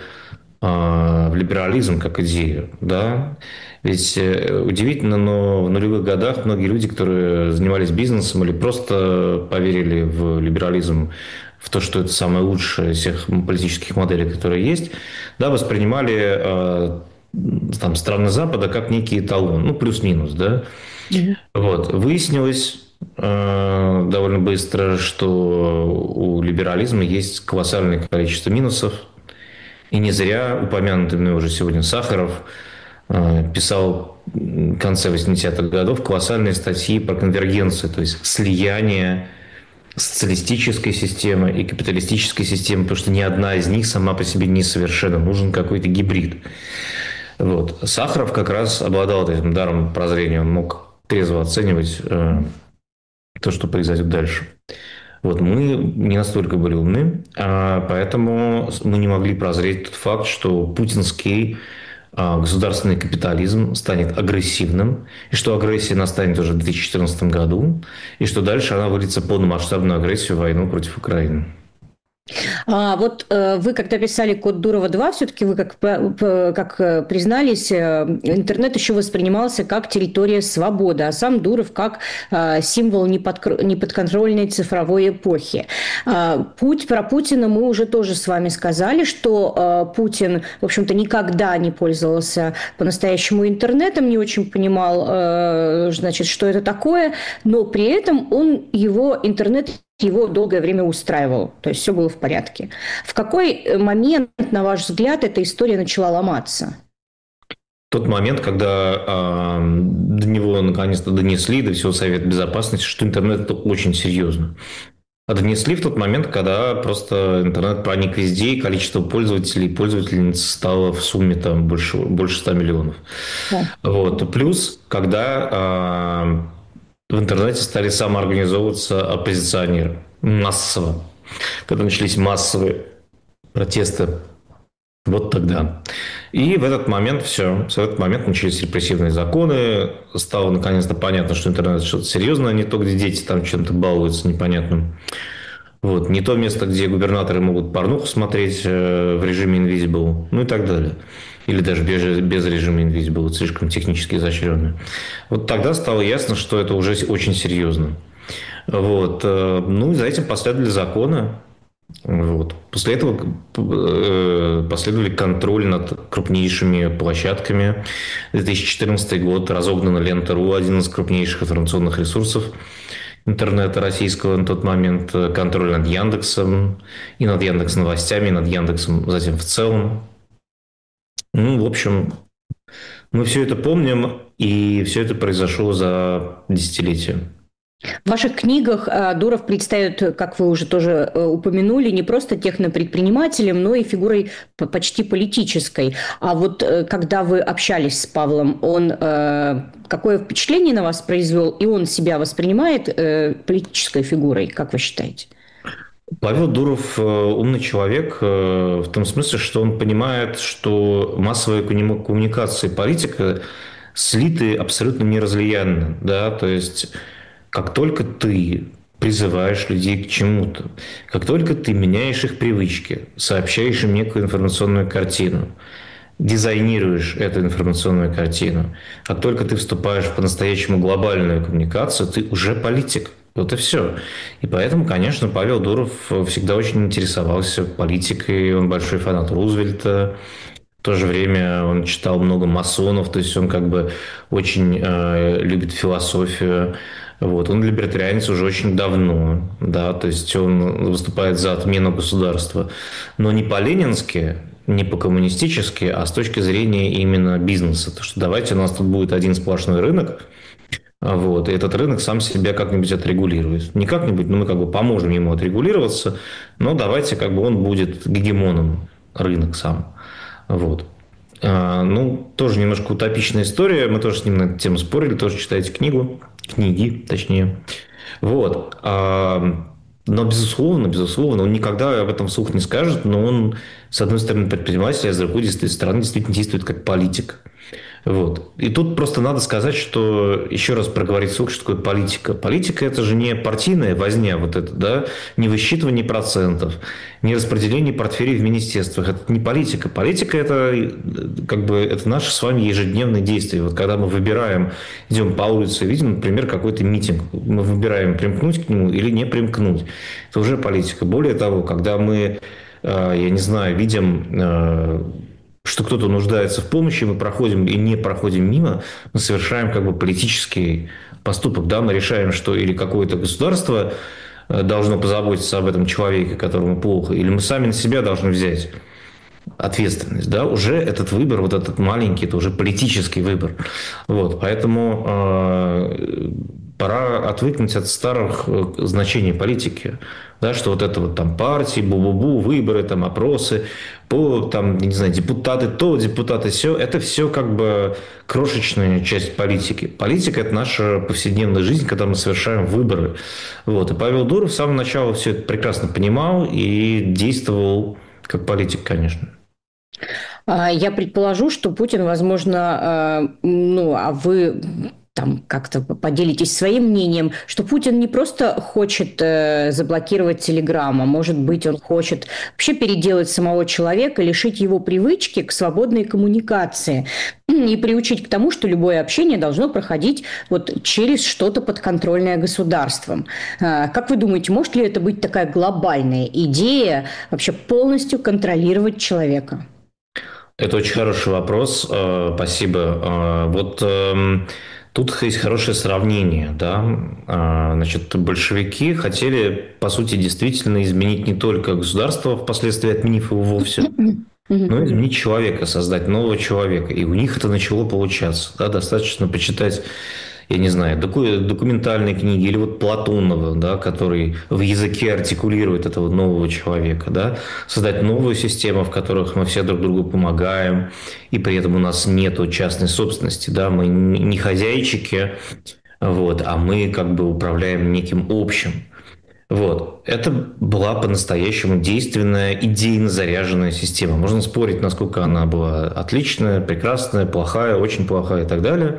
в либерализм как идею. Да? Ведь удивительно, но в нулевых годах многие люди, которые занимались бизнесом или просто поверили в либерализм, в то, что это самое лучшее из всех политических моделей, которые есть, да, воспринимали там, страны Запада как некий эталон, ну, плюс-минус, да. Mm-hmm. Вот. Выяснилось э, довольно быстро, что у либерализма есть колоссальное количество минусов, и не зря упомянутый мной уже сегодня Сахаров э, писал в конце восьмидесятых годов колоссальные статьи про конвергенцию, то есть слияние социалистической системы и капиталистической системы, потому что ни одна из них сама по себе не совершенна, нужен какой-то гибрид. Вот. Сахаров как раз обладал этим даром прозрения, он мог трезво оценивать э, то, что произойдет дальше. Вот. Мы не настолько были умны, а поэтому мы не могли прозреть тот факт, что путинский э, государственный капитализм станет агрессивным, и что агрессия настанет уже в две тысячи четырнадцатом году, и что дальше она выльется в полномасштабную агрессию, войну против Украины. А вот э, вы, когда писали «Код Дурова два», все-таки вы, как, как признались, э, интернет еще воспринимался как территория свободы, а сам Дуров как э, символ неподкр... неподконтрольной цифровой эпохи. Э, путь про Путина мы уже тоже с вами сказали, что э, Путин, в общем-то, никогда не пользовался по-настоящему интернетом, не очень понимал, э, значит, что это такое, но при этом он его интернет его долгое время устраивал, то есть все было в порядке. В какой момент, на ваш взгляд, эта история начала ломаться? Тот момент, когда э, до него наконец-то донесли, до всего Совета Безопасности, что интернет – это очень серьезно. А донесли в тот момент, когда просто интернет проник везде, и количество пользователей и пользовательниц стало в сумме там, больше, больше ста миллионов. Да. Вот. Плюс, когда... Э, в интернете стали самоорганизовываться оппозиционеры массово. Когда начались массовые протесты, вот тогда. И в этот момент все. В этот момент начались репрессивные законы. Стало наконец-то понятно, что интернет что-то серьезное, а не то, где дети там чем-то балуются непонятным. Вот. Не то место, где губернаторы могут порнуху смотреть в режиме Invisible, ну и так далее. Или даже без, без режима Invisible, слишком технически изощренный. Вот тогда стало ясно, что это уже очень серьезно. Вот. Ну и за этим последовали законы. Вот. После этого последовали контроль над крупнейшими площадками. две тысячи четырнадцатый год, разогнана Лента.ру, один из крупнейших информационных ресурсов интернета российского на тот момент, контроль над Яндексом, и над Яндекс.Новостями, и над Яндексом затем в целом. Ну, в общем, мы все это помним, и все это произошло за десятилетия. В ваших книгах Дуров предстает, как вы уже тоже упомянули, не просто технопредпринимателем, но и фигурой почти политической. А вот когда вы общались с Павлом, он какое впечатление на вас произвел, и он себя воспринимает политической фигурой, как вы считаете? Павел Дуров умный человек в том смысле, что он понимает, что массовая коммуникация и политика слиты абсолютно неразлиянно. Да? То есть как только ты призываешь людей к чему-то, как только ты меняешь их привычки, сообщаешь им некую информационную картину, дизайнируешь эту информационную картину, как только ты вступаешь в по-настоящему глобальную коммуникацию, ты уже политик. Вот и все. И поэтому, конечно, Павел Дуров всегда очень интересовался политикой, он большой фанат Рузвельта. В то же время он читал много масонов, то есть он как бы очень э, любит философию. Вот. Он либертарианец уже очень давно, да, то есть он выступает за отмену государства, но не по-ленински, не по-коммунистически, а с точки зрения именно бизнеса. То, что давайте у нас тут будет один сплошной рынок, вот, и этот рынок сам себя как-нибудь отрегулирует. Не как-нибудь, но мы как бы поможем ему отрегулироваться, но давайте как бы он будет гегемоном, рынок сам. Вот. А, ну, тоже немножко утопичная история. Мы тоже с ним на эту тему спорили, тоже читаете книгу, книги, точнее. Вот. А, но, безусловно, безусловно, он никогда об этом вслух не скажет, но он, с одной стороны, предприниматель, а с другой стороны, действительно действует как политик. Вот. И тут просто надо сказать, что, еще раз проговорить вслух, что такое политика. Политика – это же не партийная возня, вот это, да, не высчитывание процентов, не распределение портфелей в министерствах. Это не политика. Политика – это, как бы, это наши с вами ежедневные действия. Вот когда мы выбираем, идем по улице, видим, например, какой-то митинг, мы выбираем, примкнуть к нему или не примкнуть. Это уже политика. Более того, когда мы, я не знаю, видим, что кто-то нуждается в помощи, мы проходим и не проходим мимо, мы совершаем как бы политический поступок. Да? Мы решаем, что или какое-то государство должно позаботиться об этом человеке, которому плохо, или мы сами на себя должны взять ответственность. Да? Уже этот выбор, вот этот маленький, это уже политический выбор. Вот. Поэтому э, пора отвыкнуть от старых значений политики. Да, что вот это вот там партии, бу-бу-бу, выборы, там опросы, по, там, не знаю, депутаты то, депутаты сё, это все как бы крошечная часть политики. Политика – это наша повседневная жизнь, когда мы совершаем выборы. Вот. И Павел Дуров с самого начала все это прекрасно понимал и действовал как политик, конечно. Я предположу, что Путин, возможно, ну, а вы там как-то поделитесь своим мнением, что Путин не просто хочет э, заблокировать Телеграм, а может быть, он хочет вообще переделать самого человека, лишить его привычки к свободной коммуникации и приучить к тому, что любое общение должно проходить вот через что-то подконтрольное государством. Э, как вы думаете, может ли это быть такая глобальная идея вообще полностью контролировать человека? Это очень хороший вопрос. Спасибо. Вот тут есть хорошее сравнение. Да? Значит, большевики хотели, по сути, действительно изменить не только государство, впоследствии отменив его вовсе, но изменить человека, создать нового человека. И у них это начало получаться. Да? Достаточно почитать, я не знаю, доку- документальные книги или вот Платонова, да, который в языке артикулирует этого нового человека, да, создать новую систему, в которых мы все друг другу помогаем, и при этом у нас нет частной собственности, да, мы не хозяйчики, вот, а мы как бы управляем неким общим. Вот. Это была по-настоящему действенная, идейно заряженная система. Можно спорить, насколько она была отличная, прекрасная, плохая, очень плохая и так далее.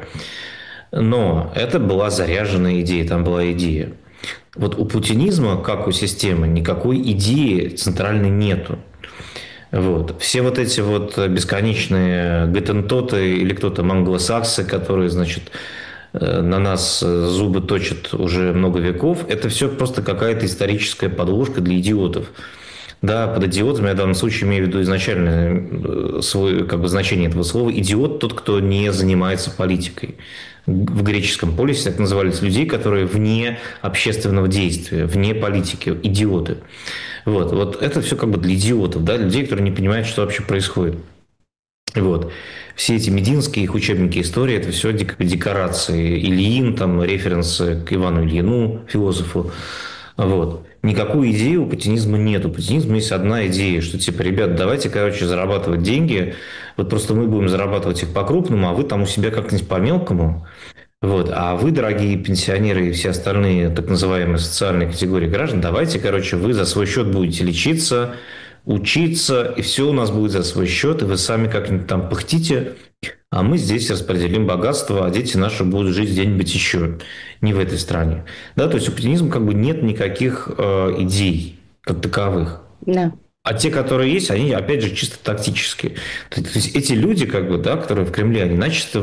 Но это была заряженная идея, там была идея. Вот у путинизма, как у системы, никакой идеи центральной нету. Вот. Все вот эти вот бесконечные геттентоты или кто-то англосаксы, которые, значит, на нас зубы точат уже много веков, это все просто какая-то историческая подложка для идиотов. Да, под идиотом я в данном случае имею в виду изначально свое, как бы, значение этого слова. Идиот – тот, кто не занимается политикой. В греческом полисе так назывались людей, которые вне общественного действия, вне политики, идиоты. Вот, вот это все как бы для идиотов, да, людей, которые не понимают, что вообще происходит. Вот. Все эти мединские их учебники истории – это все декорации. Ильин, там, референсы к Ивану Ильину, философу. Вот. Никакой идеи у путинизма нет. У путинизма есть одна идея, что типа, ребят, давайте, короче, зарабатывать деньги. Вот просто мы будем зарабатывать их по-крупному, а вы там у себя как-нибудь по-мелкому. Вот. А вы, дорогие пенсионеры и все остальные так называемые социальные категории граждан, давайте, короче, вы за свой счет будете лечиться, учиться, и все у нас будет за свой счет, и вы сами как-нибудь там пыхтите, А мы здесь распределим богатство, а дети наши будут жить где-нибудь еще, не в этой стране. Да, то есть у путинизма как бы нет никаких э, идей как таковых. Да. А те, которые есть, они, опять же, чисто тактические. То есть эти люди, как бы, да, которые в Кремле, они начисто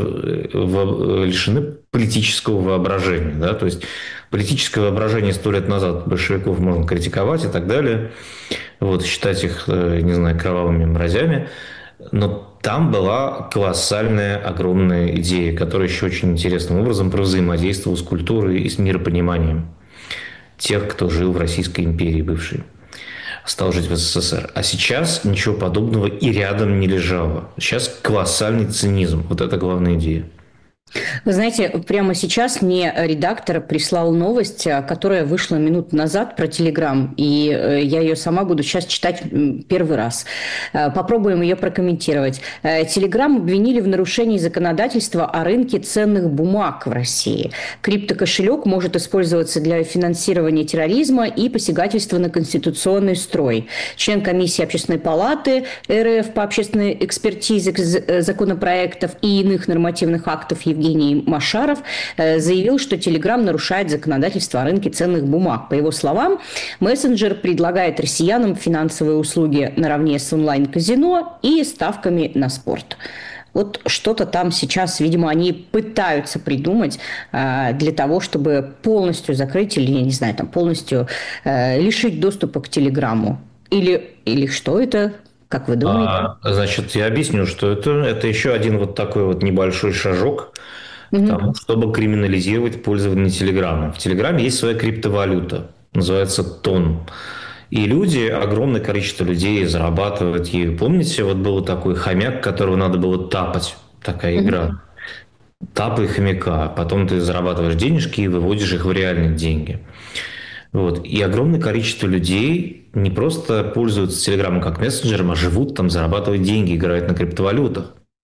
лишены политического воображения. Да? То есть политическое воображение сто лет назад большевиков можно критиковать и так далее, вот, считать их, не знаю, кровавыми мразями. Но там была колоссальная, огромная идея, которая еще очень интересным образом взаимодействовала с культурой и с миропониманием тех, кто жил в Российской империи бывшей, стал жить в СССР. А сейчас ничего подобного и рядом не лежало. Сейчас колоссальный цинизм. Вот это главная идея. Вы знаете, прямо сейчас мне редактор прислал новость, которая вышла минут назад про Телеграм, и я ее сама буду сейчас читать первый раз. Попробуем ее прокомментировать. Телеграм обвинили в нарушении законодательства о рынке ценных бумаг в России. Криптокошелек может использоваться для финансирования терроризма и посягательства на конституционный строй. Член комиссии Общественной палаты РФ по общественной экспертизе законопроектов и иных нормативных актов Евгений Евгений Машаров заявил, что Telegram нарушает законодательство о рынке ценных бумаг. По его словам, мессенджер предлагает россиянам финансовые услуги наравне с онлайн-казино и ставками на спорт. Вот что-то там сейчас, видимо, они пытаются придумать э, для того, чтобы полностью закрыть или, я не знаю, там полностью э, лишить доступа к Телеграму. Или, или что это? Как вы думаете? А, значит, я объясню, что это, это еще один вот такой вот небольшой шажок к тому, чтобы криминализировать пользование Телеграмом. В Телеграме есть своя криптовалюта, называется тон. И люди, огромное количество людей зарабатывают ею. Помните, вот был такой хомяк, которого надо было тапать, такая игра. Тапай хомяка, потом ты зарабатываешь денежки и выводишь их в реальные деньги. Вот. И огромное количество людей не просто пользуются Телеграмом как мессенджером, а живут там, зарабатывают деньги, играют на криптовалютах.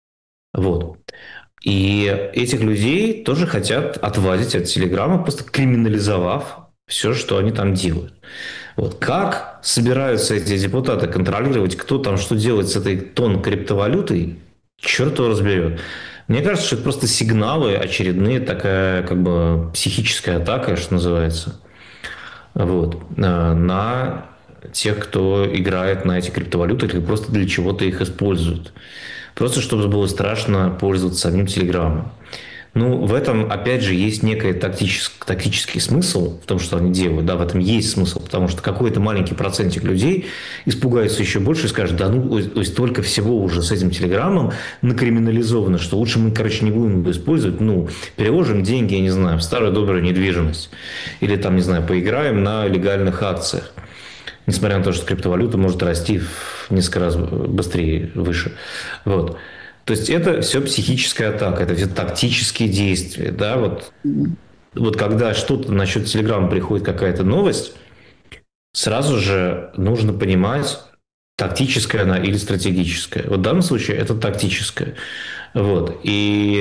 Вот. И этих людей тоже хотят отвадить от Телеграма, просто криминализовав все, что они там делают. Вот. Как собираются эти депутаты контролировать, кто там что делает с этой тон криптовалютой, черт его разберет. Мне кажется, что это просто сигналы очередные, такая как бы психическая атака, что называется. Вот, на тех, кто играет на эти криптовалюты или просто для чего-то их использует. Просто чтобы было страшно пользоваться самим Телеграмом. Ну, в этом, опять же, есть некий тактический, тактический смысл в том, что они делают. Да, в этом есть смысл, потому что какой-то маленький процентик людей испугается еще больше и скажет, да ну, то есть столько всего уже с этим Телеграмом накриминализовано, что лучше мы, короче, не будем его использовать. Ну, переложим деньги, я не знаю, в старую добрую недвижимость. Или там, не знаю, поиграем на легальных акциях. Несмотря на то, что криптовалюта может расти в несколько раз быстрее, выше. Вот. То есть это все психическая атака, это все тактические действия. Да? Вот, вот когда что-то насчет Телеграма приходит какая-то новость, сразу же нужно понимать, тактическая она или стратегическая. Вот в данном случае это тактическая. Вот. И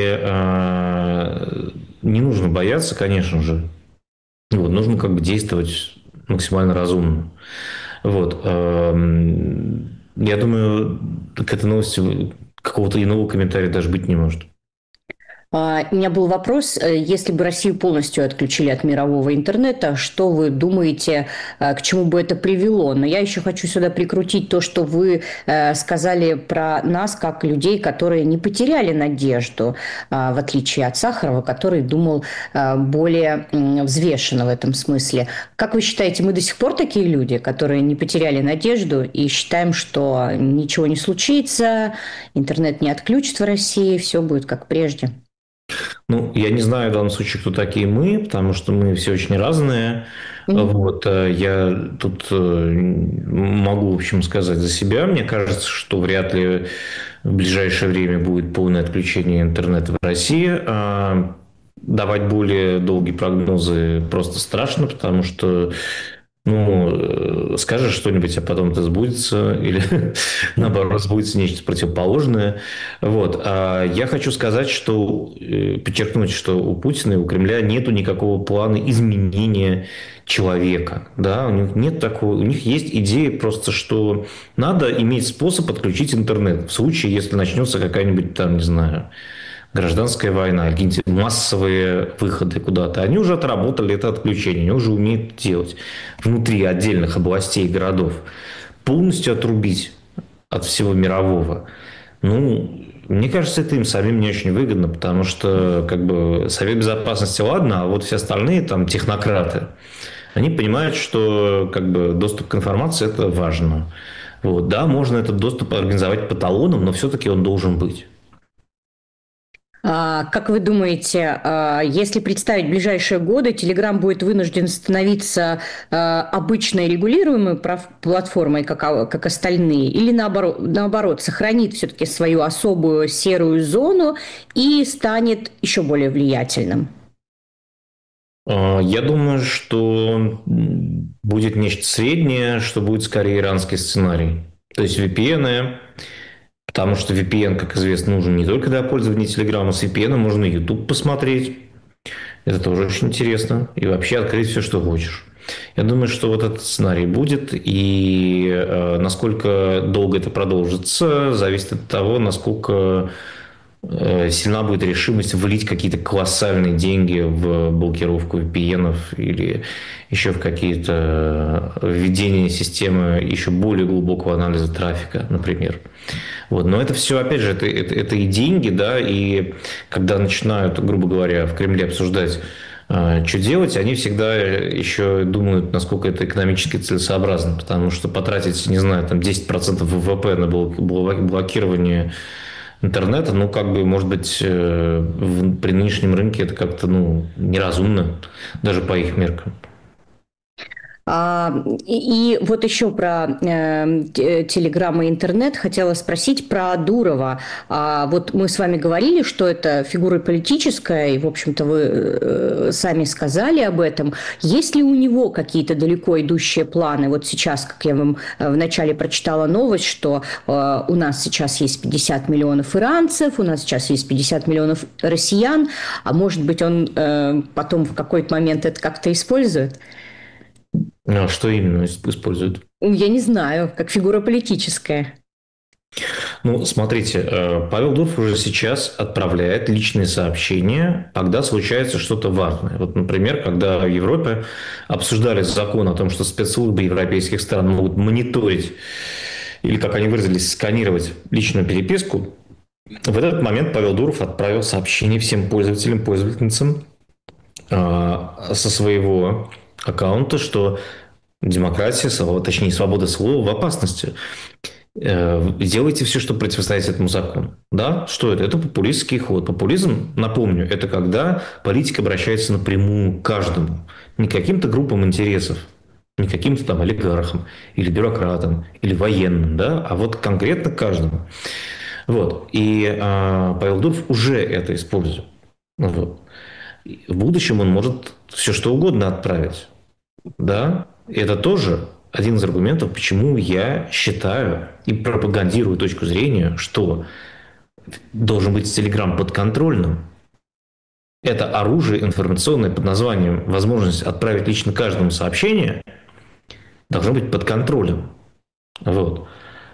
э, не нужно бояться, конечно же. Вот. Нужно как бы действовать максимально разумно. Вот. Э, я думаю, к этой новости какого-то иного комментария даже быть не может. У меня был вопрос, если бы Россию полностью отключили от мирового интернета, что вы думаете, к чему бы это привело? Но я еще хочу сюда прикрутить то, что вы сказали про нас, как людей, которые не потеряли надежду, в отличие от Сахарова, который думал более взвешенно в этом смысле. Как вы считаете, мы до сих пор такие люди, которые не потеряли надежду и считаем, что ничего не случится, интернет не отключат в России, все будет как прежде? Ну, я не знаю в данном случае, кто такие мы, потому что мы все очень разные. Mm-hmm. Вот, я тут могу, в общем, сказать за себя. Мне кажется, что вряд ли в ближайшее время будет полное отключение интернета в России. Давать более долгие прогнозы просто страшно, потому что ну, скажешь что-нибудь, а потом это сбудется, или наоборот сбудется нечто противоположное. Вот. А я хочу сказать, что, подчеркнуть, что у Путина и у Кремля нету никакого плана изменения человека. Да? У них нет такого, у них есть идея просто, что надо иметь способ отключить интернет в случае, если начнется какая-нибудь там, не знаю, гражданская война, какие-нибудь массовые выходы куда-то. Они уже отработали это отключение, они уже умеют делать внутри отдельных областей и городов. Полностью отрубить от всего мирового. Ну, мне кажется, это им самим не очень выгодно, потому что как бы Совет Безопасности, ладно, а вот все остальные там технократы, они понимают, что как бы доступ к информации – это важно. Вот. Да, можно этот доступ организовать по талонам, но все-таки он должен быть. Как вы думаете, если представить ближайшие годы, Telegram будет вынужден становиться обычной регулируемой платформой, как, как остальные, или наоборот, наоборот сохранит все-таки свою особую серую зону и станет еще более влиятельным? Я думаю, что будет нечто среднее, что будет скорее иранский сценарий. То есть ви пи эн, потому что ви пи эн, как известно, нужен не только для пользования Telegram, с ви пи эн можно YouTube посмотреть. Это тоже очень интересно. И вообще открыть все, что хочешь. Я думаю, что вот этот сценарий будет. И э, насколько долго это продолжится, зависит от того, насколько э, сильна будет решимость влить какие-то колоссальные деньги в блокировку ви пи эн или еще в какие-то введения системы еще более глубокого анализа трафика, например. Вот. Но это все, опять же, это, это, это и деньги, да, и когда начинают, грубо говоря, в Кремле обсуждать, э, что делать, они всегда еще думают, насколько это экономически целесообразно, потому что потратить, не знаю, там десять процентов вэ вэ пэ на блокирование интернета, ну, как бы, может быть, э, в, при нынешнем рынке это как-то, ну, неразумно, даже по их меркам. А, и, и вот еще про э, Телеграм и интернет хотела спросить про Дурова. А, вот мы с вами говорили, что это фигура политическая, и, в общем-то, вы э, сами сказали об этом. Есть ли у него какие-то далеко идущие планы? Вот сейчас, как я вам вначале прочитала новость, что э, у нас сейчас есть пятьдесят миллионов иранцев, у нас сейчас есть пятьдесят миллионов россиян, а может быть, он э, потом в какой-то момент это как-то использует? А что именно используют? Я не знаю, как фигура политическая. Ну, смотрите, Павел Дуров уже сейчас отправляет личные сообщения, когда случается что-то важное. Вот, например, когда в Европе обсуждали закон о том, что спецслужбы европейских стран могут мониторить, или, как они выразились, сканировать личную переписку, в этот момент Павел Дуров отправил сообщение всем пользователям, пользовательницам со своего аккаунта, что демократия, точнее, свобода слова в опасности. Делайте все, чтобы противостоять этому закону. Да? Что это? Это популистский ход. Популизм, напомню, это когда политик обращается напрямую к каждому. Не к каким-то группам интересов, не к каким-то там олигархам, или бюрократам, или военным, да? А вот конкретно к каждому. Вот. И а, Павел Дуров уже это использует. Вот. В будущем он может все что угодно отправить. Да, это тоже один из аргументов, почему я считаю и пропагандирую точку зрения, что должен быть Telegram подконтрольным. Это оружие информационное под названием возможность отправить лично каждому сообщение должно быть под контролем. Вот.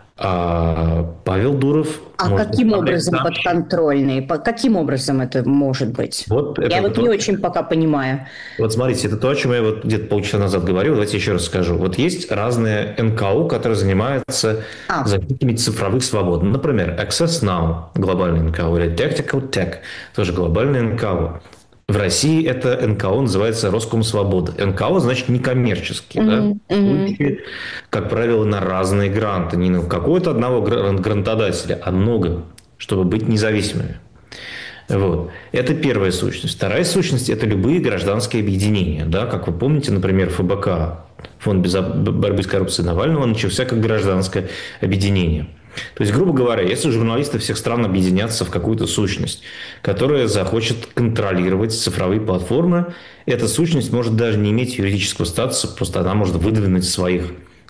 А Павел Дуров... А каким образом сам... подконтрольный? По каким образом это может быть? Вот это я вот не очень пока понимаю. Вот смотрите, это то, о чем я вот где-то полчаса назад говорил. Давайте еще раз скажу. Вот есть разные эн ка о, которые занимаются а. защитой цифровых свобод. Например, Access Now, глобальный эн ка о, или Tactical Tech, тоже глобальный эн ка о. В России это эн ка о называется Роскомсвобода. эн ка о значит некоммерческий. Mm-hmm. Да? Mm-hmm. Как правило, на разные гранты. Не на какого-то одного грантодателя, а много, чтобы быть независимыми. Вот. Это первая сущность. Вторая сущность – это любые гражданские объединения. Да? Как вы помните, например, эф бэ ка, Фонд борьбы с коррупцией Навального, начался как гражданское объединение. То есть, грубо говоря, если журналисты всех стран объединятся в какую-то сущность, которая захочет контролировать цифровые платформы, эта сущность может даже не иметь юридического статуса, просто она может выдвинуть своих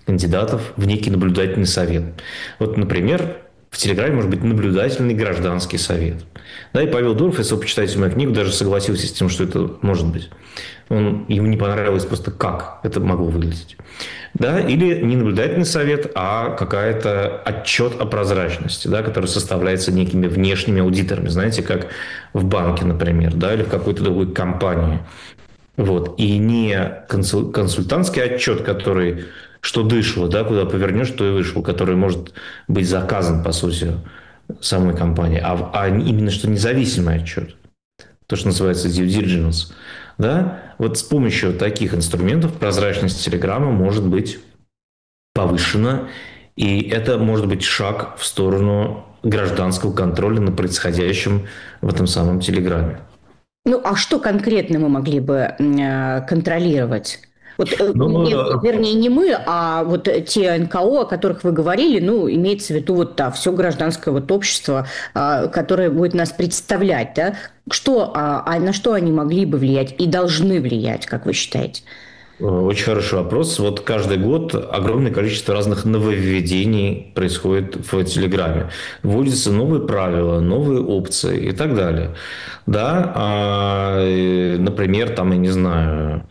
кандидатов в некий наблюдательный совет. Вот, например, в Телеграме может быть наблюдательный гражданский совет. Да, и Павел Дуров, если вы почитаете мою книгу, даже согласился с тем, что это может быть. Он, ему не понравилось просто, как это могло выглядеть. Да, или не наблюдательный совет, а какая-то отчет о прозрачности, да, который составляется некими внешними аудиторами. Знаете, как в банке, например, да, или в какой-то другой компании. Вот. И не консультантский отчет, который что дышло, да, куда повернешь, то и вышло, который может быть заказан, по сути, самой компанией, а, а именно что независимый отчет. То, что называется due diligence. Да? Вот с помощью таких инструментов прозрачность Телеграма может быть повышена, и это может быть шаг в сторону гражданского контроля над происходящим в этом самом Телеграме. Ну, а что конкретно мы могли бы э, контролировать? Вот, ну, не, вернее, не мы, а вот те эн ка о, о которых вы говорили, ну, имеется в виду вот да, все гражданское вот общество, а, которое будет нас представлять, да? Что, а, а на что они могли бы влиять и должны влиять, как вы считаете? Очень хороший вопрос. Вот каждый год огромное количество разных нововведений происходит в Телеграме. Вводятся новые правила, новые опции и так далее. Да, а, например, там, я не знаю,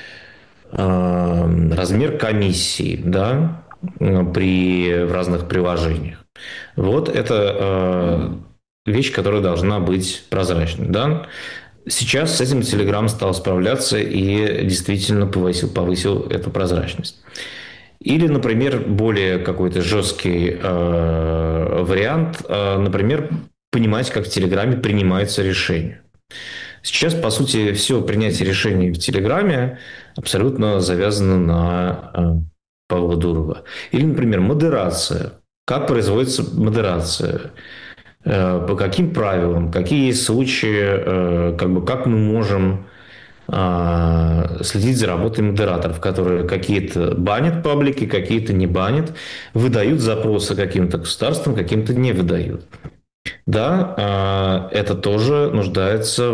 размер комиссии, да, при, в разных приложениях. Вот это вещь, которая должна быть прозрачной. Да? Сейчас с этим Telegram стал справляться и действительно повысил, повысил эту прозрачность. Или, например, более какой-то жесткий э, вариант, э, например, понимать, как в Телеграме принимаются решения. Сейчас, по сути, все принятие решений в Телеграме абсолютно завязано на э, Павла Дурова. Или, например, модерация. Как производится модерация? Э, по каким правилам? Какие есть случаи? Э, как бы, как мы можем э, следить за работой модераторов, которые какие-то банят паблики, какие-то не банят, выдают запросы каким-то государствам, каким-то не выдают. Да, это тоже нуждается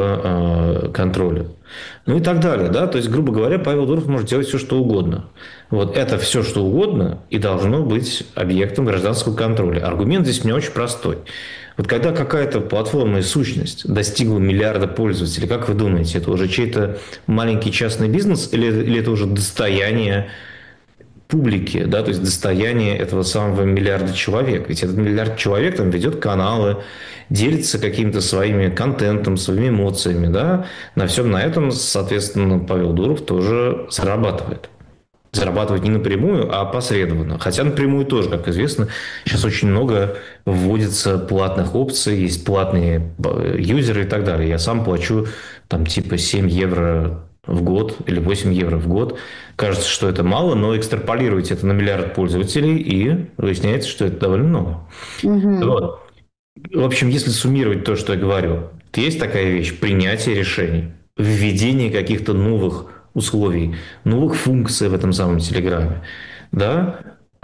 в контроле. Ну и так далее. Да? То есть, грубо говоря, Павел Дуров может делать все, что угодно. Вот это все, что угодно, и должно быть объектом гражданского контроля. Аргумент здесь у меня очень простой. Вот когда какая-то платформа и сущность достигла миллиарда пользователей, как вы думаете, это уже чей-то маленький частный бизнес или, или это уже достояние публики, да, то есть достояние этого самого миллиарда человек. Ведь этот миллиард человек там ведет каналы, делится каким-то своими контентом, своими эмоциями, да. На всем на этом, соответственно, Павел Дуров тоже зарабатывает. Зарабатывать не напрямую, а посредственно. Хотя напрямую тоже, как известно, сейчас очень много вводится платных опций, есть платные юзеры и так далее. Я сам плачу там типа семь евро в год или восемь евро в год. Кажется, что это мало, но экстраполируйте это на миллиард пользователей, и выясняется, что это довольно много. Угу. Вот. В общем, если суммировать то, что я говорю, то есть такая вещь – принятие решений, введение каких-то новых условий, новых функций в этом самом Телеграме. Да?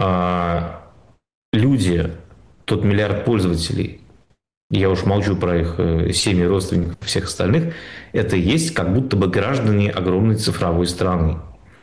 А люди, тот миллиард пользователей, я уж молчу про их семьи, родственников и всех остальных, это есть как будто бы граждане огромной цифровой страны.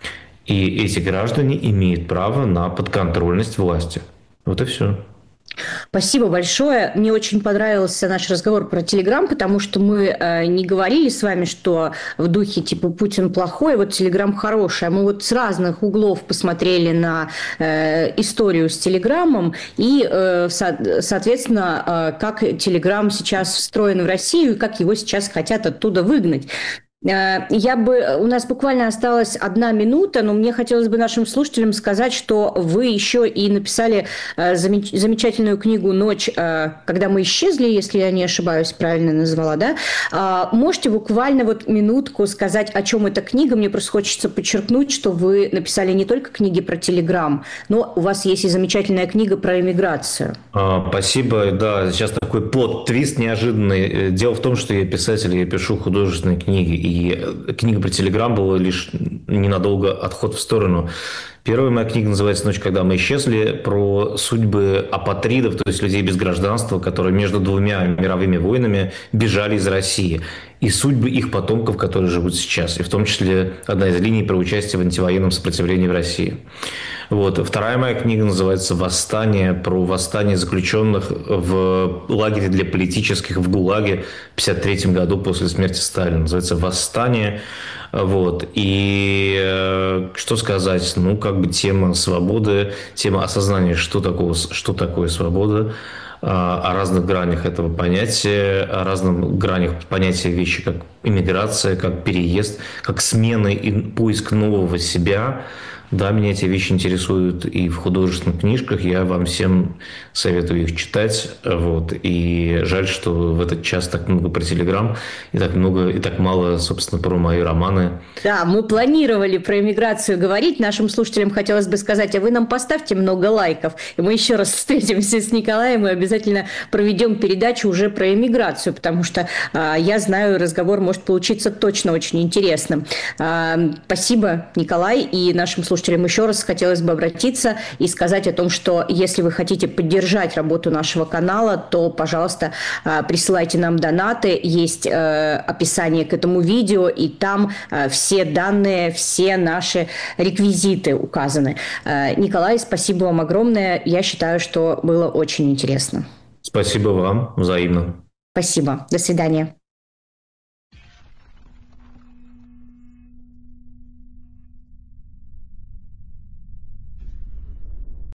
И эти граждане имеют право на подконтрольность власти. Вот и все. Спасибо большое. Мне очень понравился наш разговор про Телеграм, потому что мы э, не говорили с вами, что в духе типа Путин плохой, вот Телеграм хороший. А мы вот с разных углов посмотрели на э, историю с Телеграмом и, э, со- соответственно, э, как Телеграм сейчас встроен в Россию и как его сейчас хотят оттуда выгнать. Я бы, у нас буквально осталась одна минута, но мне хотелось бы нашим слушателям сказать, что вы еще и написали замеч- замечательную книгу «Ночь, когда мы исчезли», если я не ошибаюсь, правильно назвала, да? Можете буквально вот минутку сказать, о чем эта книга? Мне просто хочется подчеркнуть, что вы написали не только книги про Телеграм, но у вас есть и замечательная книга про иммиграцию. А, спасибо, да, сейчас такой плот-твист неожиданный. Дело в том, что я писатель, я пишу художественные книги, и книга про Телеграм была лишь ненадолго отход в сторону. Первая моя книга называется «Ночь, когда мы исчезли», про судьбы апатридов, то есть людей без гражданства, которые между двумя мировыми войнами бежали из России. и судьбы их потомков, которые живут сейчас. И в том числе одна из линий про участие в антивоенном сопротивлении в России. Вот. Вторая моя книга называется «Восстание», про восстание заключенных в лагере для политических в ГУЛАГе в пятьдесят третьем году после смерти Сталина. Называется «Восстание». Вот. И э, что сказать? Ну, как бы тема свободы, тема осознания, что такое, что такое свобода, о разных гранях этого понятия, о разных гранях понятия вещи, как иммиграция, как переезд, как смена и поиск нового себя. Да, меня эти вещи интересуют и в художественных книжках. Я вам всем советую их читать. Вот. И жаль, что в этот час так много про Телеграм и так много, и так мало, собственно, про мои романы. Да, мы планировали про иммиграцию говорить. Нашим слушателям хотелось бы сказать, а вы нам поставьте много лайков. И мы еще раз встретимся с Николаем и обязательно проведем передачу уже про иммиграцию, потому что а, я знаю, разговор может получиться точно очень интересным. А, спасибо, Николай, и нашим слушателям еще раз хотелось бы обратиться и сказать о том, что если вы хотите поддержать работу нашего канала, то, пожалуйста, присылайте нам донаты. Есть описание к этому видео, и там все данные, все наши реквизиты указаны. Николай, спасибо вам огромное. Я считаю, что было очень интересно. Спасибо вам. Взаимно. Спасибо. До свидания.